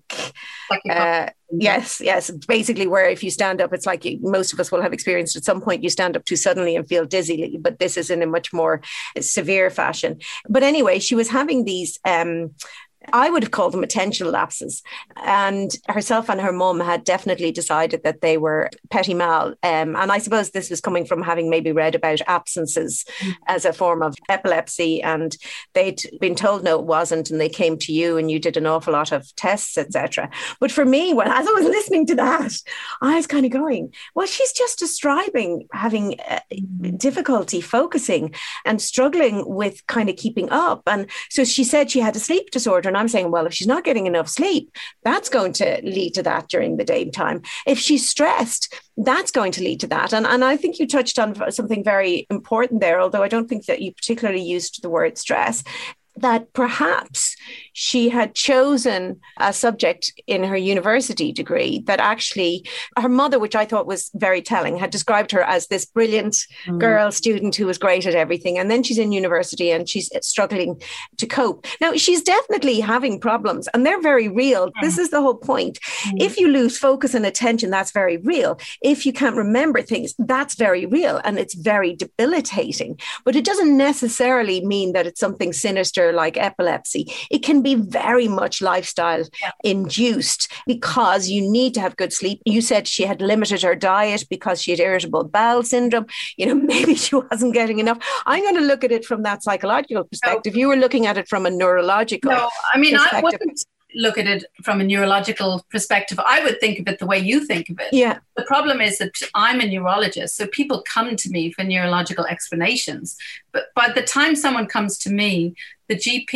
Yes. Basically, where if you stand up, it's like most of us will have experienced at some point, you stand up too suddenly and feel dizzily, but this is in a much more severe fashion. But anyway, she was having these I would have called them attention lapses. And herself and her mum had definitely decided that they were petit mal. And I suppose this was coming from having maybe read about absences as a form of epilepsy. And they'd been told, no, it wasn't. And they came to you and you did an awful lot of tests, etc. But for me, as I was listening to that, I was kind of going, well, she's just describing having difficulty focusing and struggling with kind of keeping up. And so she said she had a sleep disorder. And I'm saying, well, if she's not getting enough sleep, that's going to lead to that during the daytime. If she's stressed, that's going to lead to that. And I think you touched on something very important there, although I don't think that you particularly used the word stress, that perhaps she had chosen a subject in her university degree that actually her mother, which I thought was very telling, had described her as this brilliant girl student who was great at everything. And then she's in university and she's struggling to cope. Now, she's definitely having problems and they're very real. This is the whole point. If you lose focus and attention, that's very real. If you can't remember things, that's very real and it's very debilitating. But it doesn't necessarily mean that it's something sinister like epilepsy. It can be very much lifestyle induced because you need to have good sleep. You said she had limited her diet because she had irritable bowel syndrome. Maybe she wasn't getting enough. I'm going to look at it from that psychological perspective. You were looking at it from a neurological perspective. I wouldn't look at it from a neurological perspective. I would think of it the way you think of it. Yeah. The problem is that I'm a neurologist, so people come to me for neurological explanations. But by the time someone comes to me, the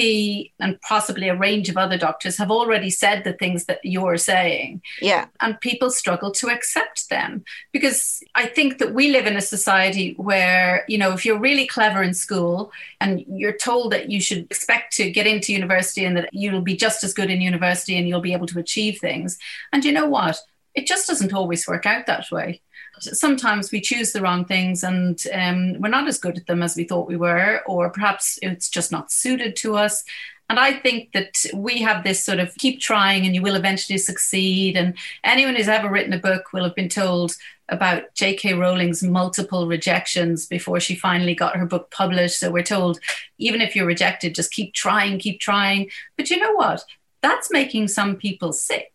GP and possibly a range of other doctors have already said the things that you're saying. Yeah. And people struggle to accept them because I think that we live in a society where, if you're really clever in school and you're told that you should expect to get into university and that you'll be just as good in university and you'll be able to achieve things. And you know what? It just doesn't always work out that way. Sometimes we choose the wrong things and we're not as good at them as we thought we were, or perhaps it's just not suited to us. And I think that we have this sort of keep trying and you will eventually succeed. And anyone who's ever written a book will have been told about J.K. Rowling's multiple rejections before she finally got her book published. So we're told, even if you're rejected, just keep trying. But you know what? That's making some people sick.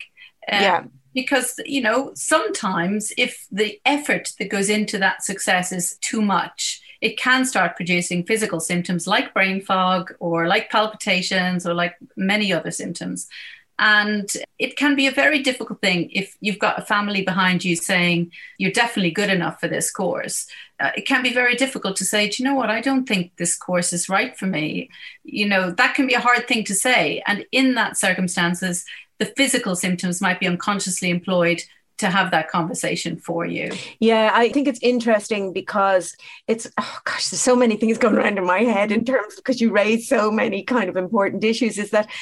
Because, sometimes if the effort that goes into that success is too much, it can start producing physical symptoms like brain fog or like palpitations or like many other symptoms. And it can be a very difficult thing if you've got a family behind you saying, you're definitely good enough for this course. It can be very difficult to say, do you know what? I don't think this course is right for me. That can be a hard thing to say. And in that circumstances, the physical symptoms might be unconsciously employed to have that conversation for you. Yeah, I think it's interesting because there's so many things going around in my head in terms, because you raise so many kind of important issues, is that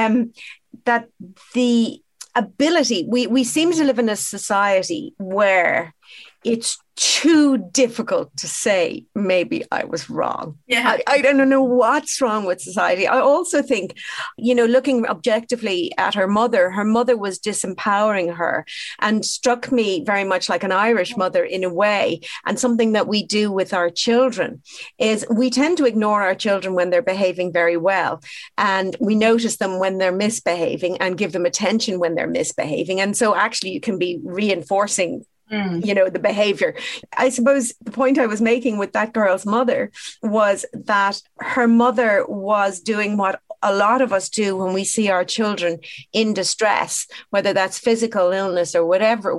that the ability, we seem to live in a society where it's too difficult to say, maybe I was wrong. Yeah. I don't know what's wrong with society. I also think, looking objectively at her mother was disempowering her and struck me very much like an Irish mother in a way. And something that we do with our children is we tend to ignore our children when they're behaving very well. And we notice them when they're misbehaving and give them attention when they're misbehaving. And so actually you can be reinforcing the behavior. I suppose the point I was making with that girl's mother was that her mother was doing what a lot of us do when we see our children in distress, whether that's physical illness or whatever.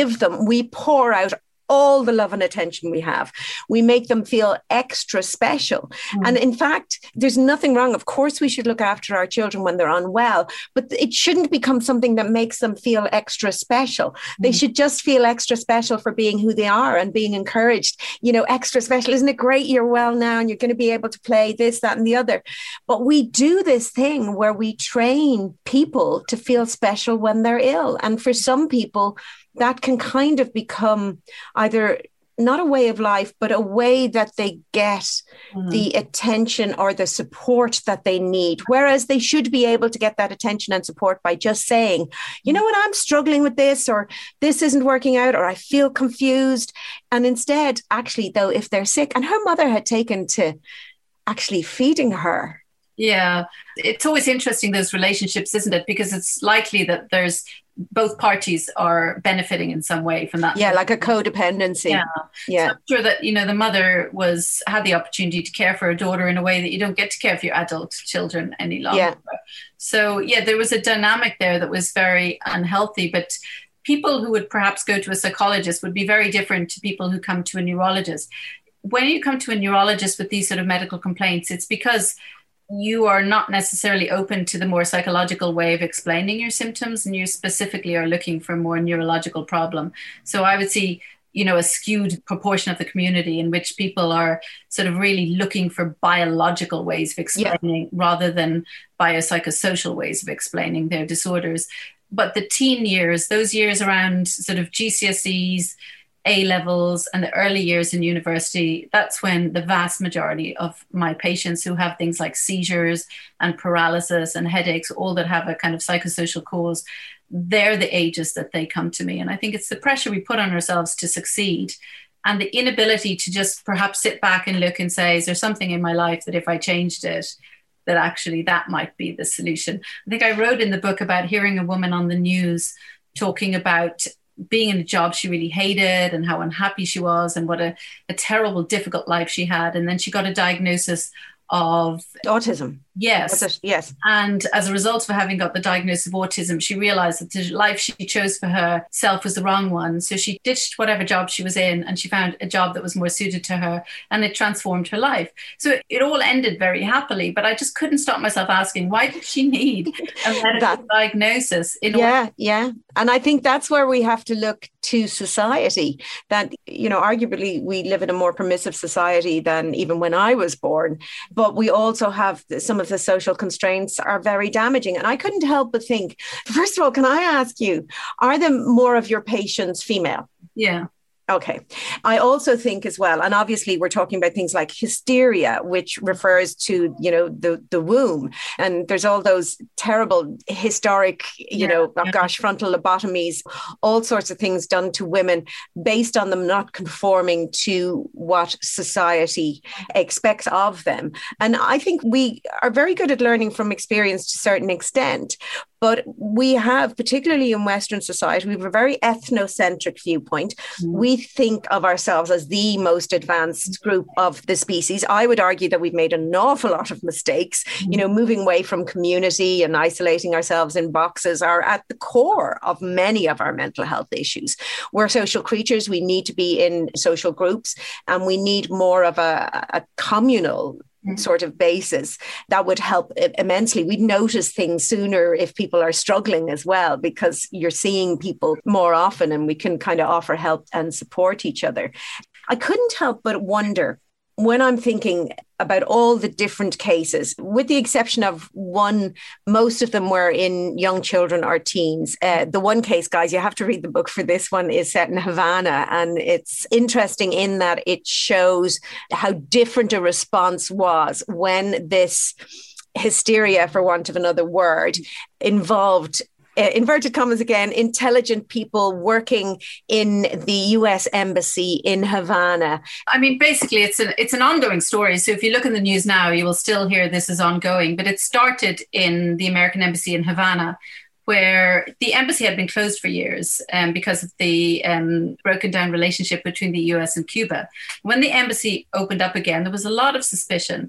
We pour out all the love and attention we have. We make them feel extra special. And in fact, there's nothing wrong. Of course, we should look after our children when they're unwell, but it shouldn't become something that makes them feel extra special. They should just feel extra special for being who they are and being encouraged. Extra special. Isn't it great you're well now and you're going to be able to play this, that, and the other? But we do this thing where we train people to feel special when they're ill. And for some people, that can kind of become either not a way of life, but a way that they get the attention or the support that they need. Whereas they should be able to get that attention and support by just saying, you know what, I'm struggling with this, or this isn't working out, or I feel confused. And instead, actually, though, if they're sick, and her mother had taken to actually feeding her. Yeah, it's always interesting, those relationships, isn't it? Because it's likely that both parties are benefiting in some way from that. Yeah, like a codependency. Yeah. So I'm sure that, the mother had the opportunity to care for her daughter in a way that you don't get to care for your adult children any longer. Yeah. So there was a dynamic there that was very unhealthy, but people who would perhaps go to a psychologist would be very different to people who come to a neurologist. When you come to a neurologist with these sort of medical complaints, it's because you are not necessarily open to the more psychological way of explaining your symptoms, and you specifically are looking for a more neurological problem. So I would see, a skewed proportion of the community in which people are sort of really looking for biological ways of explaining rather than biopsychosocial ways of explaining their disorders. But the teen years, those years around sort of GCSEs, A-levels, and the early years in university, that's when the vast majority of my patients who have things like seizures and paralysis and headaches, all that have a kind of psychosocial cause, they're the ages that they come to me. And I think it's the pressure we put on ourselves to succeed and the inability to just perhaps sit back and look and say, is there something in my life that if I changed it, that actually that might be the solution? I think I wrote in the book about hearing a woman on the news talking about being in a job she really hated and how unhappy she was and what a terrible, difficult life she had. And then she got a diagnosis of autism. Yes. Yes. And as a result of having got the diagnosis of autism, she realized that the life she chose for herself was the wrong one. So she ditched whatever job she was in and she found a job that was more suited to her, and it transformed her life. So it all ended very happily, but I just couldn't stop myself asking, why did she need a medical diagnosis? Yeah. And I think that's where we have to look to society, that, arguably we live in a more permissive society than even when I was born, but we also have some of the social constraints are very damaging. And I couldn't help but think, first of all, can I ask you, are more of your patients female? Yeah. Okay. I also think as well, and obviously we're talking about things like hysteria, which refers to, the womb. And there's all those terrible historic, frontal lobotomies, all sorts of things done to women based on them not conforming to what society expects of them. And I think we are very good at learning from experience to a certain extent. But we have, particularly in Western society, we have a very ethnocentric viewpoint. We think of ourselves as the most advanced group of the species. I would argue that we've made an awful lot of mistakes. Moving away from community and isolating ourselves in boxes are at the core of many of our mental health issues. We're social creatures. We need to be in social groups, and we need more of a communal sort of basis that would help immensely. We'd notice things sooner if people are struggling as well, because you're seeing people more often and we can kind of offer help and support each other. I couldn't help but wonder, when I'm thinking about all the different cases, with the exception of one, most of them were in young children or teens. The one case, guys, you have to read the book for this one, is set in Havana. And it's interesting in that it shows how different a response was when this hysteria, for want of another word, involved inverted commas again, intelligent people working in the US Embassy in Havana. I mean, basically, it's an ongoing story. So if you look in the news now, you will still hear this is ongoing. But it started in the American Embassy in Havana, where the embassy had been closed for years because of the broken down relationship between the US and Cuba. When the embassy opened up again, there was a lot of suspicion.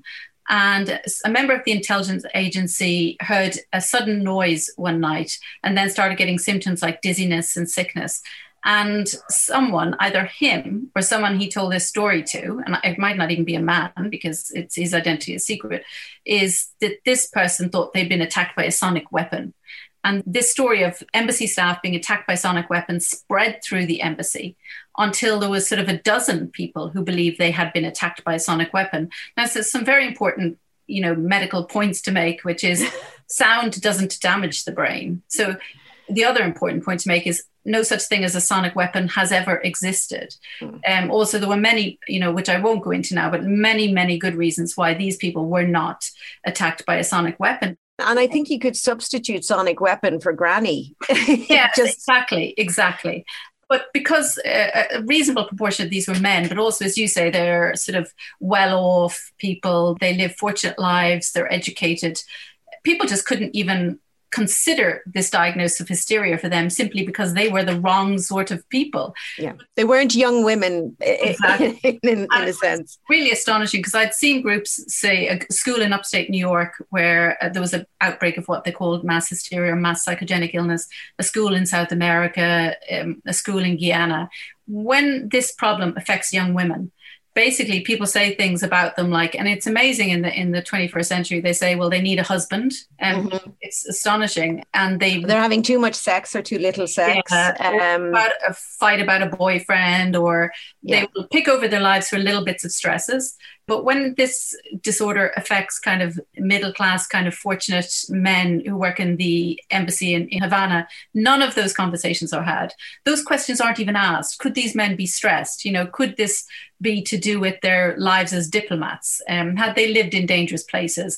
And a member of the intelligence agency heard a sudden noise one night and then started getting symptoms like dizziness and sickness. And someone, either him or someone he told this story to, and it might not even be a man because it's his identity is secret, is that this person thought they'd been attacked by a sonic weapon. And this story of embassy staff being attacked by sonic weapons spread through the embassy until there was sort of a dozen people who believed they had been attacked by a sonic weapon. Now, so some very important, medical points to make, which is sound doesn't damage the brain. So the other important point to make is no such thing as a sonic weapon has ever existed. Also, there were many, which I won't go into now, but many, many good reasons why these people were not attacked by a sonic weapon. And I think you could substitute sonic weapon for granny. Yes, exactly. But because a reasonable proportion of these were men, but also, as you say, they're sort of well-off people. They live fortunate lives. They're educated. People just couldn't even consider this diagnosis of hysteria for them simply because they were the wrong sort of people. Yeah, they weren't young women exactly. in a sense. Really astonishing because I'd seen groups, say a school in upstate New York where there was an outbreak of what they called mass hysteria or mass psychogenic illness, a school in South America, a school in Guyana. When this problem affects young women, basically people say things about them like, and it's amazing in the 21st century, they say, well, they need a husband. And it's astonishing. And they're having too much sex or too little sex. About a fight about a boyfriend, or they will pick over their lives for little bits of stresses. But when this disorder affects kind of middle class, kind of fortunate men who work in the embassy in Havana, none of those conversations are had. Those questions aren't even asked. Could these men be stressed? Could this be to do with their lives as diplomats? Had they lived in dangerous places?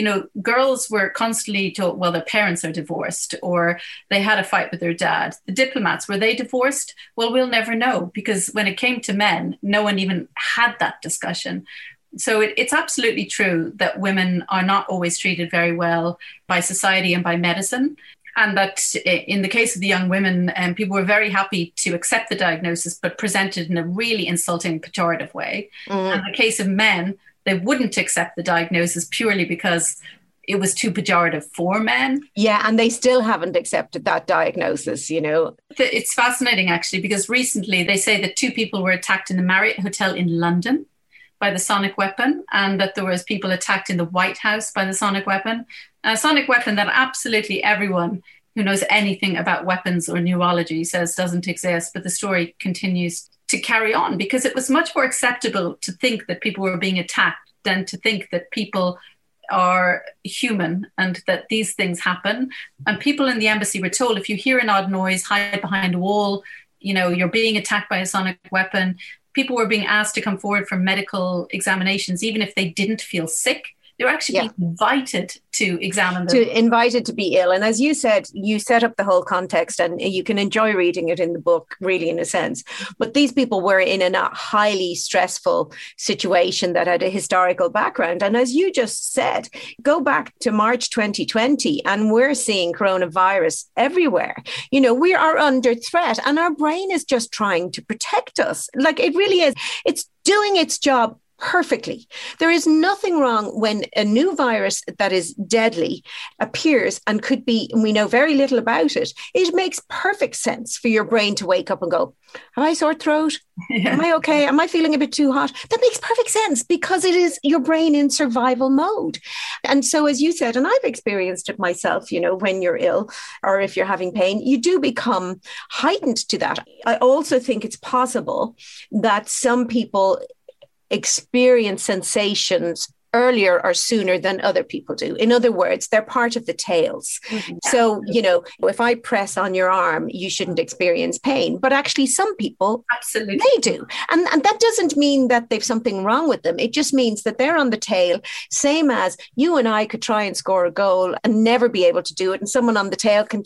Girls were constantly told, well, their parents are divorced, or they had a fight with their dad. The diplomats, were they divorced? Well, we'll never know, because when it came to men, no one even had that discussion. So it's absolutely true that women are not always treated very well by society and by medicine. And that in the case of the young women, people were very happy to accept the diagnosis, but presented in a really insulting, pejorative way. And in the case of men, they wouldn't accept the diagnosis purely because it was too pejorative for men. Yeah, and they still haven't accepted that diagnosis, It's fascinating, actually, because recently they say that 2 people were attacked in the Marriott Hotel in London by the sonic weapon, and that there was people attacked in the White House by the sonic weapon. A sonic weapon that absolutely everyone who knows anything about weapons or neurology says doesn't exist, but the story continues to carry on because it was much more acceptable to think that people were being attacked than to think that people are human and that these things happen. And people in the embassy were told, if you hear an odd noise, hide behind a wall, you're being attacked by a sonic weapon. People were being asked to come forward for medical examinations, even if they didn't feel sick. They were actually being invited to examine them. Invited to be ill. And as you said, you set up the whole context, and you can enjoy reading it in the book, really, in a sense. But these people were in a highly stressful situation that had a historical background. And as you just said, go back to March 2020, and we're seeing coronavirus everywhere. We are under threat, and our brain is just trying to protect us. Like, it really is. It's doing its job perfectly. There is nothing wrong when a new virus that is deadly appears and could be, and we know very little about it. It makes perfect sense for your brain to wake up and go, have I sore throat? Am I okay? Am I feeling a bit too hot? That makes perfect sense because it is your brain in survival mode. And so, as you said, and I've experienced it myself, when you're ill or if you're having pain, you do become heightened to that. I also think it's possible that some people experience sensations earlier or sooner than other people do. In other words, they're part of the tails. So, if I press on your arm, you shouldn't experience pain. But actually, some people, absolutely, they do. And that doesn't mean that they've something wrong with them. It just means that they're on the tail, same as you and I could try and score a goal and never be able to do it. And someone on the tail can just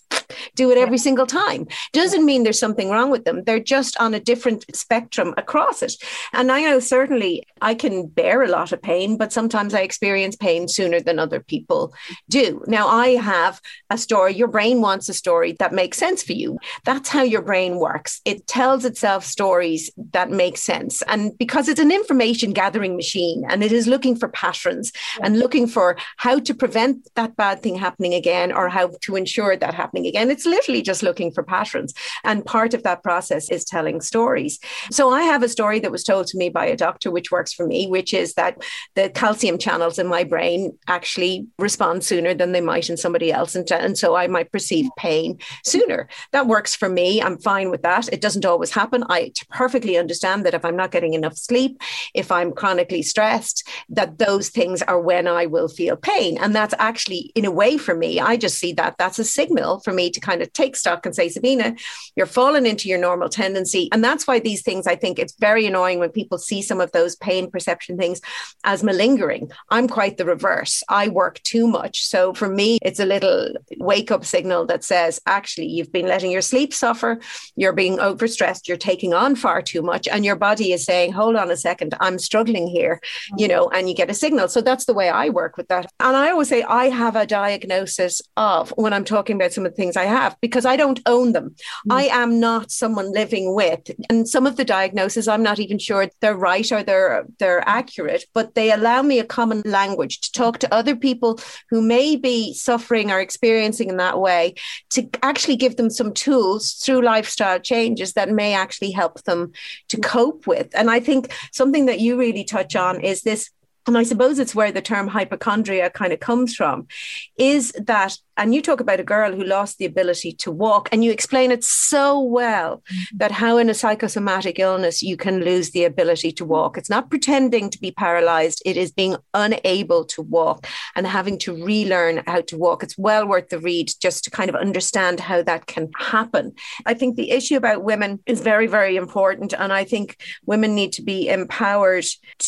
do it every single time. Doesn't mean there's something wrong with them. They're just on a different spectrum across it. And I know certainly I can bear a lot of pain, but sometimes I experience pain sooner than other people do. Now, I have a story. Your brain wants a story that makes sense for you. That's how your brain works. It tells itself stories that make sense. And because it's an information gathering machine, and it is looking for patterns and looking for how to prevent that bad thing happening again, or how to ensure that happening again. It's literally just looking for patterns. And part of that process is telling stories. So I have a story that was told to me by a doctor, which works for me, which is that the calcium channels in my brain actually respond sooner than they might in somebody else. And so I might perceive pain sooner. That works for me. I'm fine with that. It doesn't always happen. I perfectly understand that if I'm not getting enough sleep, if I'm chronically stressed, that those things are when I will feel pain. And that's actually, in a way, for me, I just see that that's a signal for me to kind of take stock and say, Sabina, you're falling into your normal tendency. And that's why these things, I think it's very annoying when people see some of those pain perception things as malingering. I'm quite the reverse. I work too much. So for me, it's a little wake up signal that says, actually, you've been letting your sleep suffer. You're being overstressed. You're taking on far too much. And your body is saying, hold on a second, I'm struggling here, and you get a signal. So that's the way I work with that. And I always say I have a diagnosis of, when I'm talking about some of the things I have, because I don't own them. I am not someone living with. And some of the diagnoses, I'm not even sure they're right or they're accurate, but they allow me a common language to talk to other people who may be suffering or experiencing in that way, to actually give them some tools through lifestyle changes that may actually help them to cope with. And I think something that you really touch on is this, and I suppose it's where the term hypochondria kind of comes from, is that, and you talk about a girl who lost the ability to walk, and you explain it so well, that how in a psychosomatic illness you can lose the ability to walk. It's not pretending to be paralyzed. It is being unable to walk and having to relearn how to walk. It's well worth the read just to kind of understand how that can happen. I think the issue about women is very, very important. And I think women need to be empowered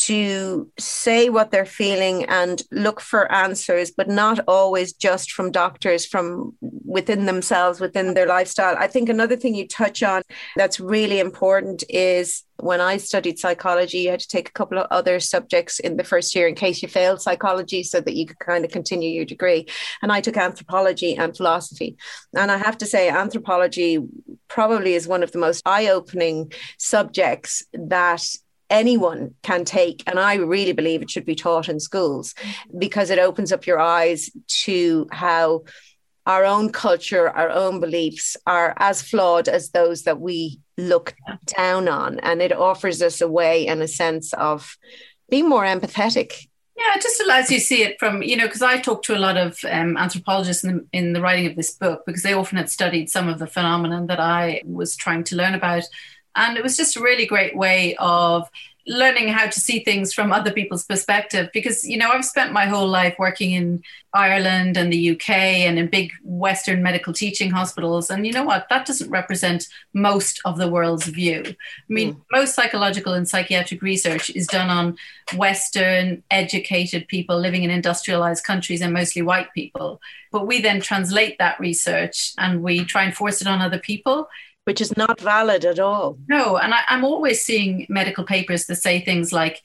to say what they're feeling and look for answers, but not always just from doctors, from within themselves, within their lifestyle. I think another thing you touch on that's really important is, when I studied psychology, you had to take a couple of other subjects in the first year in case you failed psychology so that you could kind of continue your degree. And I took anthropology and philosophy. And I have to say, anthropology probably is one of the most eye-opening subjects that anyone can take. And I really believe it should be taught in schools, because it opens up your eyes to how our own culture, our own beliefs are as flawed as those that we look down on. And it offers us a way and a sense of being more empathetic. Yeah, it just allows you to see it from, because I talk to a lot of anthropologists in the writing of this book, because they often had studied some of the phenomenon that I was trying to learn about. And it was just a really great way of learning how to see things from other people's perspective, because, I've spent my whole life working in Ireland and the UK and in big Western medical teaching hospitals. And you know what? That doesn't represent most of the world's view. I mean, most psychological and psychiatric research is done on Western educated people living in industrialized countries, and mostly white people. But we then translate that research and we try and force it on other people, which is not valid at all. No, and I'm always seeing medical papers that say things like,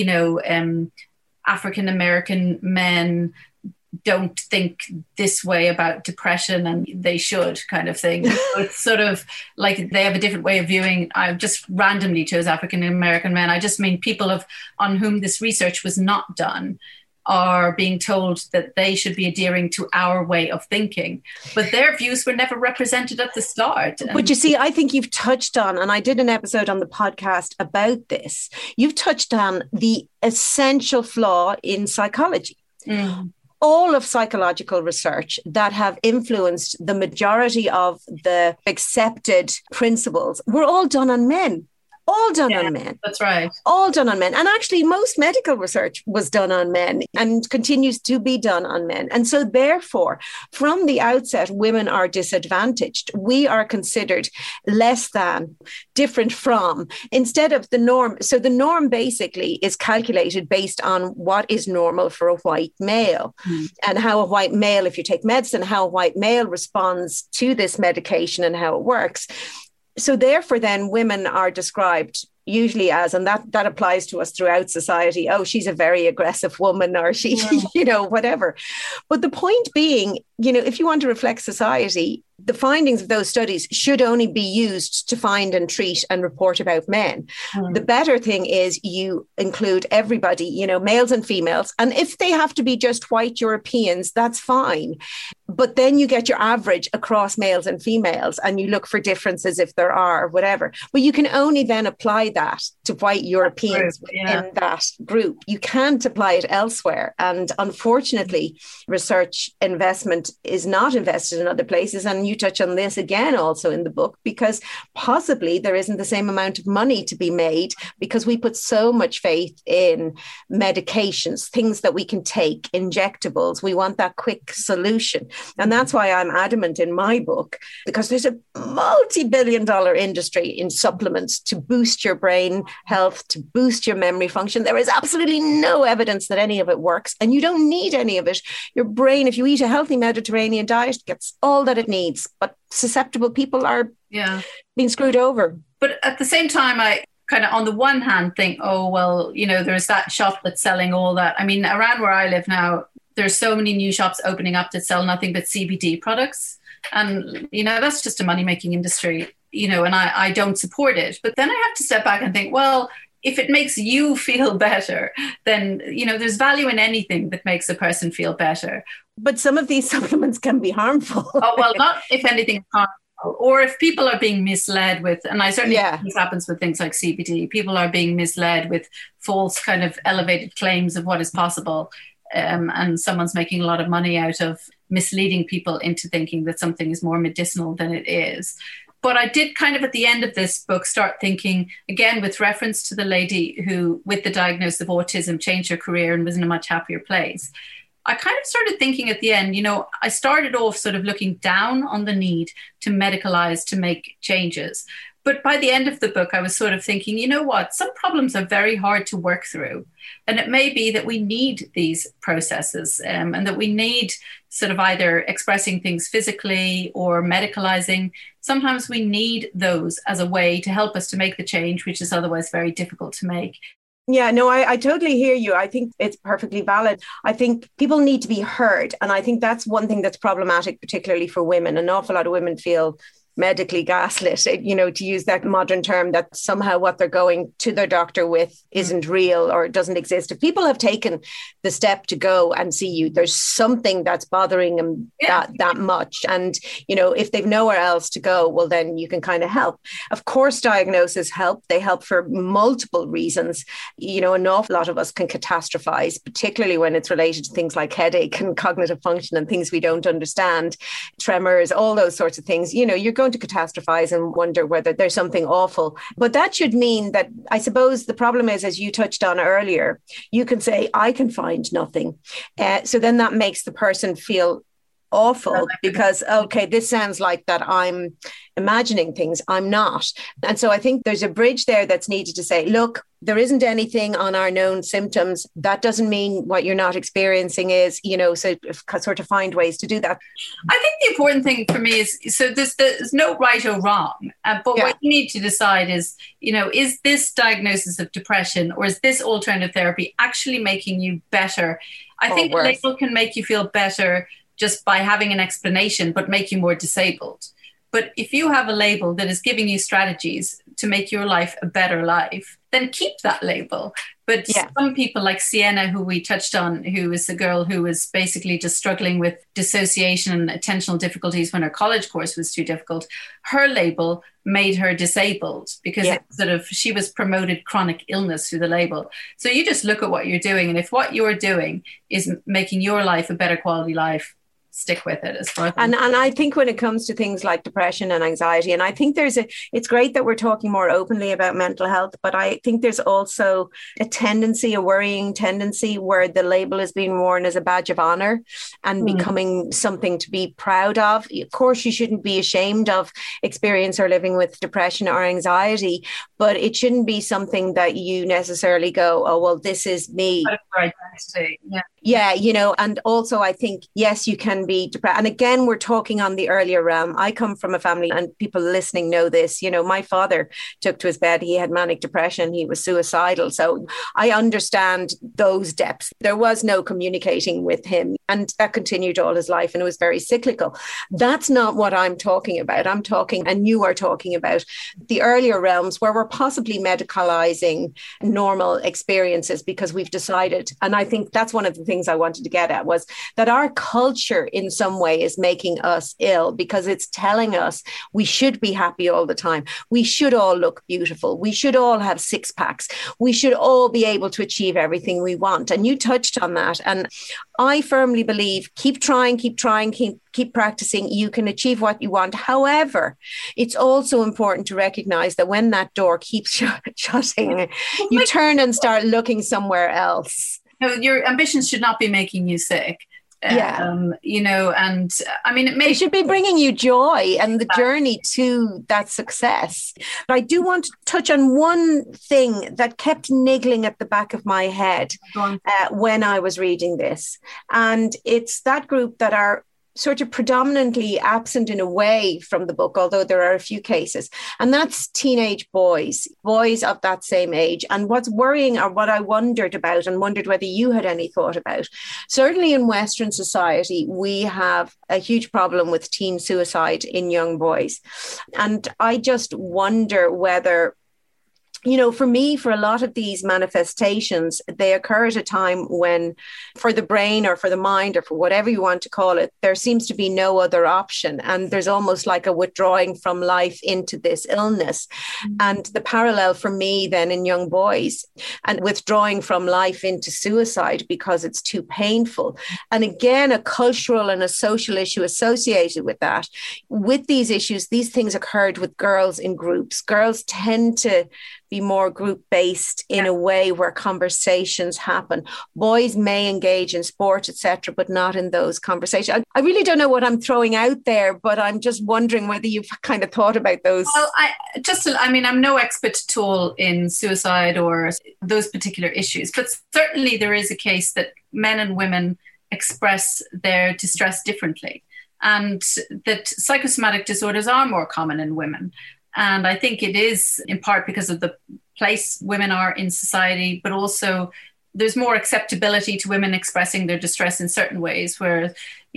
African-American men don't think this way about depression and they should, kind of thing. It's sort of like they have a different way of viewing. I just randomly chose African-American men. I just mean people on whom this research was not done are being told that they should be adhering to our way of thinking, but their views were never represented at the start. But you see, I think you've touched on, and I did an episode on the podcast about this, you've touched on the essential flaw in psychology. All of psychological research that have influenced the majority of the accepted principles were all done on men. all done on men. That's right. All done on men. And actually, most medical research was done on men and continues to be done on men. And so therefore, from the outset, women are disadvantaged. We are considered less than, different from, instead of the norm. So the norm basically is calculated based on what is normal for a white male and how a white male, if you take medicine, how a white male responds to this medication and how it works. So therefore, then women are described usually as, and that applies to us throughout society, oh, she's a very aggressive woman, or she, whatever. But the point being, if you want to reflect society, the findings of those studies should only be used to find and treat and report about men. The better thing is you include everybody, males and females. And if they have to be just white Europeans, that's fine. But then you get your average across males and females and you look for differences if there are, or whatever. But you can only then apply that to white Europeans in that group. You can't apply it elsewhere. And unfortunately, research investment is not invested in other places. And you touch on this again also in the book, because possibly there isn't the same amount of money to be made because we put so much faith in medications, things that we can take, injectables. We want that quick solution. And that's why I'm adamant in my book, because there's a multi-billion-dollar industry in supplements to boost your brain health, to boost your memory function. There is absolutely no evidence that any of it works, and you don't need any of it. Your brain, if you eat a healthy Mediterranean diet, gets all that it needs. But susceptible people are being screwed over. But at the same time, I kind of on the one hand think, oh, well, there's that shop that's selling all that. I mean, around where I live now, there's so many new shops opening up that sell nothing but CBD products. And, that's just a money-making industry, and I don't support it. But then I have to step back and think, well, if it makes you feel better, then, there's value in anything that makes a person feel better. But some of these supplements can be harmful. Oh, well, not if anything is harmful. Or if people are being misled with, and I certainly think this happens with things like CBD, people are being misled with false kind of elevated claims of what is possible. And someone's making a lot of money out of misleading people into thinking that something is more medicinal than it is. But I did kind of at the end of this book start thinking, again, with reference to the lady who, with the diagnosis of autism, changed her career and was in a much happier place. I kind of started thinking at the end, I started off sort of looking down on the need to medicalize, to make changes. But by the end of the book, I was sort of thinking, some problems are very hard to work through. And it may be that we need these processes and that we need sort of either expressing things physically or medicalizing. Sometimes we need those as a way to help us to make the change, which is otherwise very difficult to make. Yeah, no, I totally hear you. I think it's perfectly valid. I think people need to be heard. And I think that's one thing that's problematic, particularly for women. An awful lot of women feel medically gaslit, to use that modern term, that somehow what they're going to their doctor with isn't real or doesn't exist. If people have taken the step to go and see you, there's something that's bothering them that much. And, if they've nowhere else to go, well, then you can kind of help. Of course, diagnoses help. They help for multiple reasons. An awful lot of us can catastrophize, particularly when it's related to things like headache and cognitive function and things we don't understand, tremors, all those sorts of things. You're going to catastrophize and wonder whether there's something awful. But that should mean that, I suppose the problem is, as you touched on earlier, you can say, I can find nothing. So then that makes the person feel awful because, okay, this sounds like that I'm imagining things. I'm not. And so I think there's a bridge there that's needed to say, look, there isn't anything on our known symptoms. That doesn't mean what you're not experiencing is, so sort of find ways to do that. I think the important thing for me is, so there's no right or wrong, but what you need to decide is, is this diagnosis of depression or is this alternative therapy actually making you better? I think a label can make you feel better just by having an explanation, but make you more disabled. But if you have a label that is giving you strategies to make your life a better life, then keep that label. But some people like Sienna, who we touched on, who is a girl who was basically just struggling with dissociation and attentional difficulties when her college course was too difficult, her label made her disabled because she was promoted chronic illness through the label. So you just look at what you're doing. And if what you're doing is making your life a better quality life, stick with it as far as and I think when it comes to things like depression and anxiety, and I think it's great that we're talking more openly about mental health, but I think there's also a worrying tendency where the label is being worn as a badge of honor and becoming something to be proud of. Of course, you shouldn't be ashamed of experience or living with depression or anxiety, but it shouldn't be something that you necessarily go, oh, well, this is me. Yeah, and also I think, yes, you can be depressed. And again, we're talking on the earlier realm. I come from a family, and people listening know this, my father took to his bed. He had manic depression. He was suicidal. So I understand those depths. There was no communicating with him, and that continued all his life, and it was very cyclical. That's not what I'm talking about. I'm talking, and you are talking about, the earlier realms where we're possibly medicalizing normal experiences because we've decided. And I think that's one of the things I wanted to get at, was that our culture in some way is making us ill because it's telling us we should be happy all the time. We should all look beautiful. We should all have six packs. We should all be able to achieve everything we want. And you touched on that. And I firmly believe, keep trying, keep practicing. You can achieve what you want. However, it's also important to recognize that when that door keeps shutting, you turn and start looking somewhere else. No, your ambitions should not be making you sick. Yeah. And I mean, it should be bringing you joy and the journey to that success. But I do want to touch on one thing that kept niggling at the back of my head when I was reading this. And it's that group that are sort of predominantly absent in a way from the book, although there are a few cases. And that's teenage boys of that same age. And what's worrying, or what I wondered about and wondered whether you had any thought about, certainly in Western society, we have a huge problem with teen suicide in young boys. And I just wonder whether, for me, for a lot of these manifestations, they occur at a time when, for the brain or for the mind or for whatever you want to call it, there seems to be no other option. And there's almost like a withdrawing from life into this illness. And the parallel for me then in young boys, and withdrawing from life into suicide because it's too painful. And again, a cultural and a social issue associated with that. With these issues, these things occurred with girls in groups. Girls tend to be more group-based in a way where conversations happen. Boys may engage in sport, etc., but not in those conversations. I really don't know what I'm throwing out there, but I'm just wondering whether you've kind of thought about those. Well, I'm no expert at all in suicide or those particular issues, but certainly there is a case that men and women express their distress differently, and that psychosomatic disorders are more common in women. And I think it is in part because of the place women are in society, but also there's more acceptability to women expressing their distress in certain ways, where,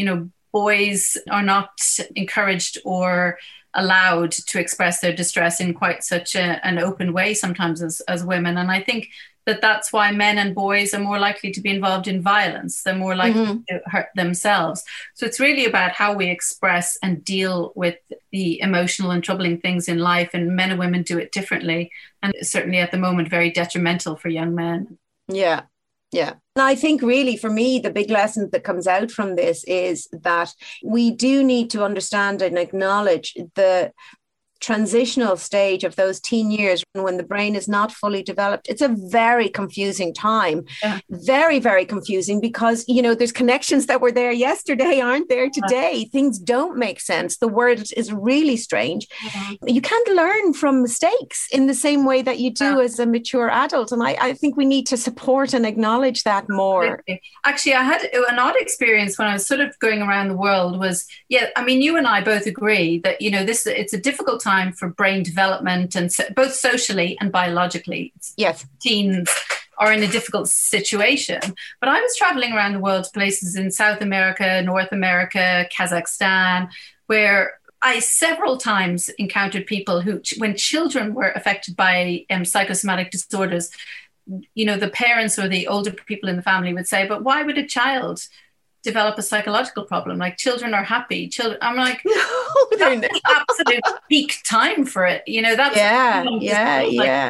boys are not encouraged or allowed to express their distress in quite such an open way sometimes as women. And I think that's why men and boys are more likely to be involved in violence. They're more likely to hurt themselves. So it's really about how we express and deal with the emotional and troubling things in life. And men and women do it differently. And certainly at the moment, very detrimental for young men. Yeah. Yeah. And I think really for me, the big lesson that comes out from this is that we do need to understand and acknowledge the transitional stage of those teen years when the brain is not fully developed. It's a very confusing time. Yeah. Very, very confusing because, there's connections that were there yesterday aren't there today. Things don't make sense. The word is really strange. You can't learn from mistakes in the same way that you do as a mature adult. And I think we need to support and acknowledge that more. Actually, I had an odd experience when I was sort of going around the world you and I both agree that, it's a difficult time for brain development, and both socially and biologically. Yes. Teens are in a difficult situation. But I was traveling around the world to places in South America, North America, Kazakhstan, where I several times encountered people who, when children were affected by psychosomatic disorders, the parents or the older people in the family would say, but why would a child develop a psychological problem? Like, children are happy. I'm like, no, that's the absolute peak time for it. That's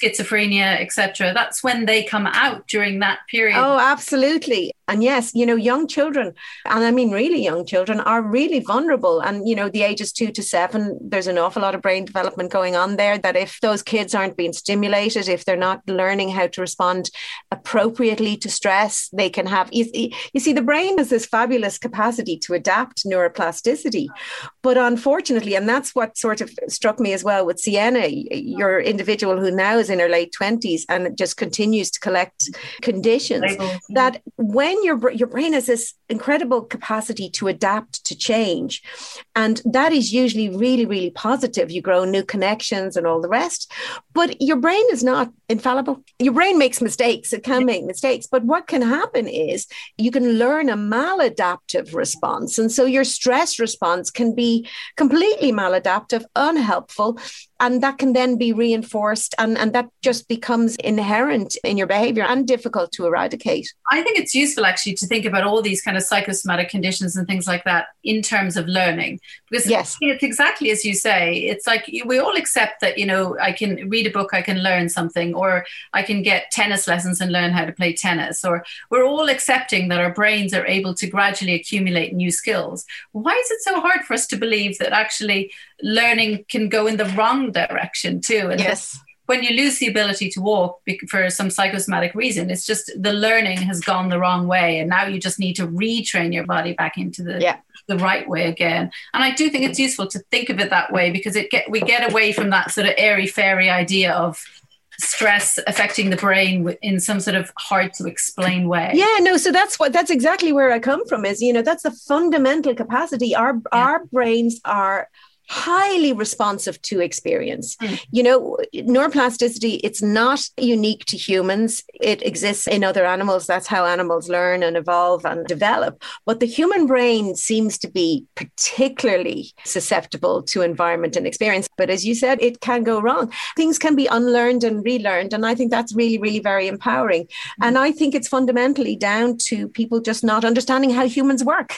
schizophrenia, etc., that's when they come out during that period. Oh, absolutely. And yes, young children, and I mean really young children, are really vulnerable. And, the ages 2 to 7, there's an awful lot of brain development going on there, that if those kids aren't being stimulated, if they're not learning how to respond appropriately to stress, they can have, you see, the brain has this fabulous capacity to adapt neuroplasticity. But unfortunately, and that's what sort of struck me as well with Sienna, your individual who now is in her late 20s and just continues to collect conditions, that when your brain has this incredible capacity to adapt to change, and that is usually really, really positive. You grow new connections and all the rest, but your brain is not infallible. Your brain makes mistakes. It can make mistakes, but what can happen is you can learn a maladaptive response. And so your stress response can be completely maladaptive, unhelpful, and that can then be reinforced, and that just becomes inherent in your behavior and difficult to eradicate. I think it's useful actually to think about all these kind of psychosomatic conditions and things like that in terms of learning, because yes, it's exactly as you say. It's like we all accept that, I can read a book, I can learn something, or I can get tennis lessons and learn how to play tennis, or we're all accepting that our brains are able to gradually accumulate new skills. Why is it so hard for us to believe that actually learning can go in the wrong direction too? And yes, when you lose the ability to walk for some psychosomatic reason, it's just the learning has gone the wrong way, and now you just need to retrain your body back into the right way again. And I do think it's useful to think of it that way, because we get away from that sort of airy-fairy idea of stress affecting the brain in some sort of hard to explain way. Yeah, no, so that's exactly where I come from, is, that's the fundamental capacity. Our brains are highly responsive to experience. Neuroplasticity, it's not unique to humans. It exists in other animals. That's how animals learn and evolve and develop. But the human brain seems to be particularly susceptible to environment and experience. But as you said, it can go wrong. Things can be unlearned and relearned. And I think that's really, really very empowering. And I think it's fundamentally down to people just not understanding how humans work.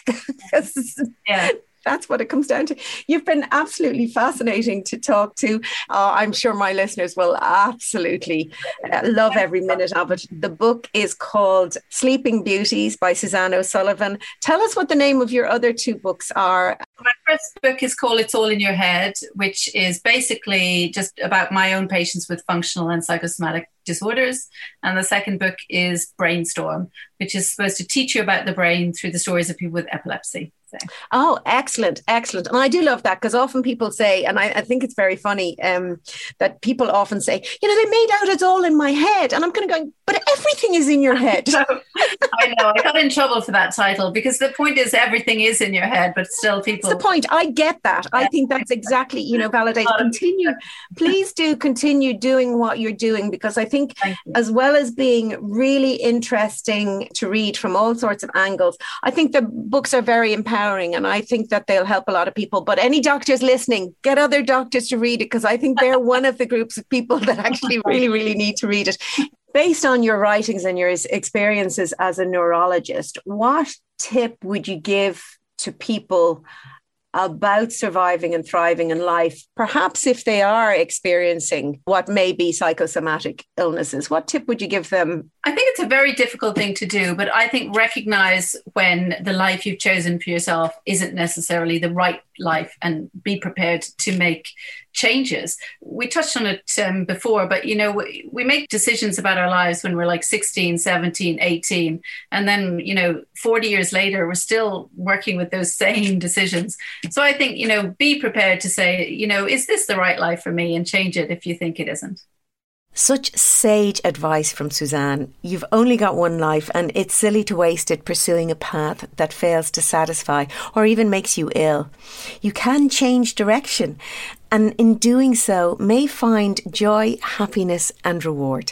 Yeah. That's what it comes down to. You've been absolutely fascinating to talk to. I'm sure my listeners will absolutely love every minute of it. The book is called Sleeping Beauties by Suzanne O'Sullivan. Tell us what the name of your other 2 books are. My first book is called It's All in Your Head, which is basically just about my own patients with functional and psychosomatic disorders. And the second book is Brainstorm, which is supposed to teach you about the brain through the stories of people with epilepsy. Oh, excellent, excellent. And I do love that, because often people say, and I think it's very funny, that people often say, they made out it's all in my head. And I'm kind of going, but everything is in your head. I know. I got in trouble for that title, because the point is everything is in your head, but still people... That's the point. I get that. I think that's exactly, validate. Please do continue doing what you're doing, because I think as well as being really interesting to read from all sorts of angles, I think the books are very empowering, and I think that they'll help a lot of people. But any doctors listening, get other doctors to read it, because I think they're one of the groups of people that actually really, really need to read it. Based on your writings and your experiences as a neurologist, what tip would you give to people about surviving and thriving in life, perhaps if they are experiencing what may be psychosomatic illnesses? What tip would you give them? I think it's a very difficult thing to do, but I think recognize when the life you've chosen for yourself isn't necessarily the right life, and be prepared to make changes. We touched on it before, but we make decisions about our lives when we're like 16, 17, 18. And then, 40 years later, we're still working with those same decisions. So I think, be prepared to say, is this the right life for me? And change it if you think it isn't. Such sage advice from Suzanne. You've only got one life, and it's silly to waste it pursuing a path that fails to satisfy or even makes you ill. You can change direction, and in doing so may find joy, happiness and reward.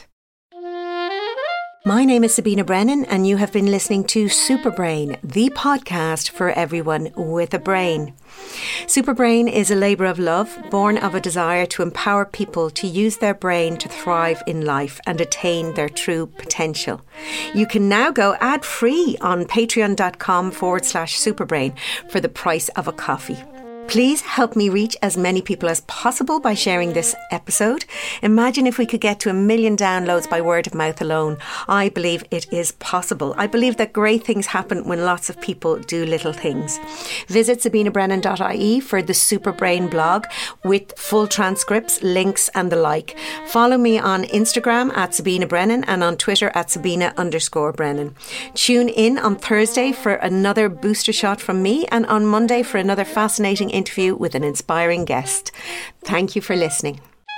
My name is Sabina Brennan, and you have been listening to Superbrain, the podcast for everyone with a brain. Superbrain is a labour of love, born of a desire to empower people to use their brain to thrive in life and attain their true potential. You can now go ad-free on patreon.com/Superbrain for the price of a coffee. Please help me reach as many people as possible by sharing this episode. Imagine if we could get to 1 million downloads by word of mouth alone. I believe it is possible. I believe that great things happen when lots of people do little things. Visit sabinabrennan.ie for the Superbrain blog with full transcripts, links and the like. Follow me on Instagram at Sabina Brennan and on Twitter at Sabina_Brennan. Tune in on Thursday for another booster shot from me and on Monday for another fascinating interview with an inspiring guest. Thank you for listening.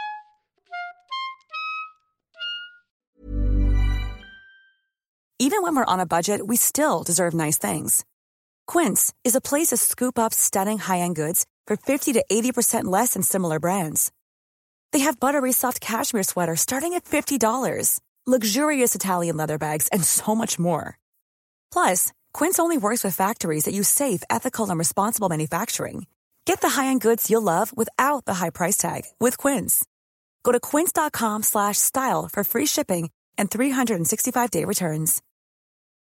Even when we're on a budget, we still deserve nice things. Quince is a place to scoop up stunning high-end goods for 50 to 80% less than similar brands. They have buttery soft cashmere sweaters starting at $50, luxurious Italian leather bags, and so much more. Plus, Quince only works with factories that use safe, ethical, and responsible manufacturing. Get the high-end goods you'll love without the high price tag with Quince. Go to quince.com/style for free shipping and 365-day returns.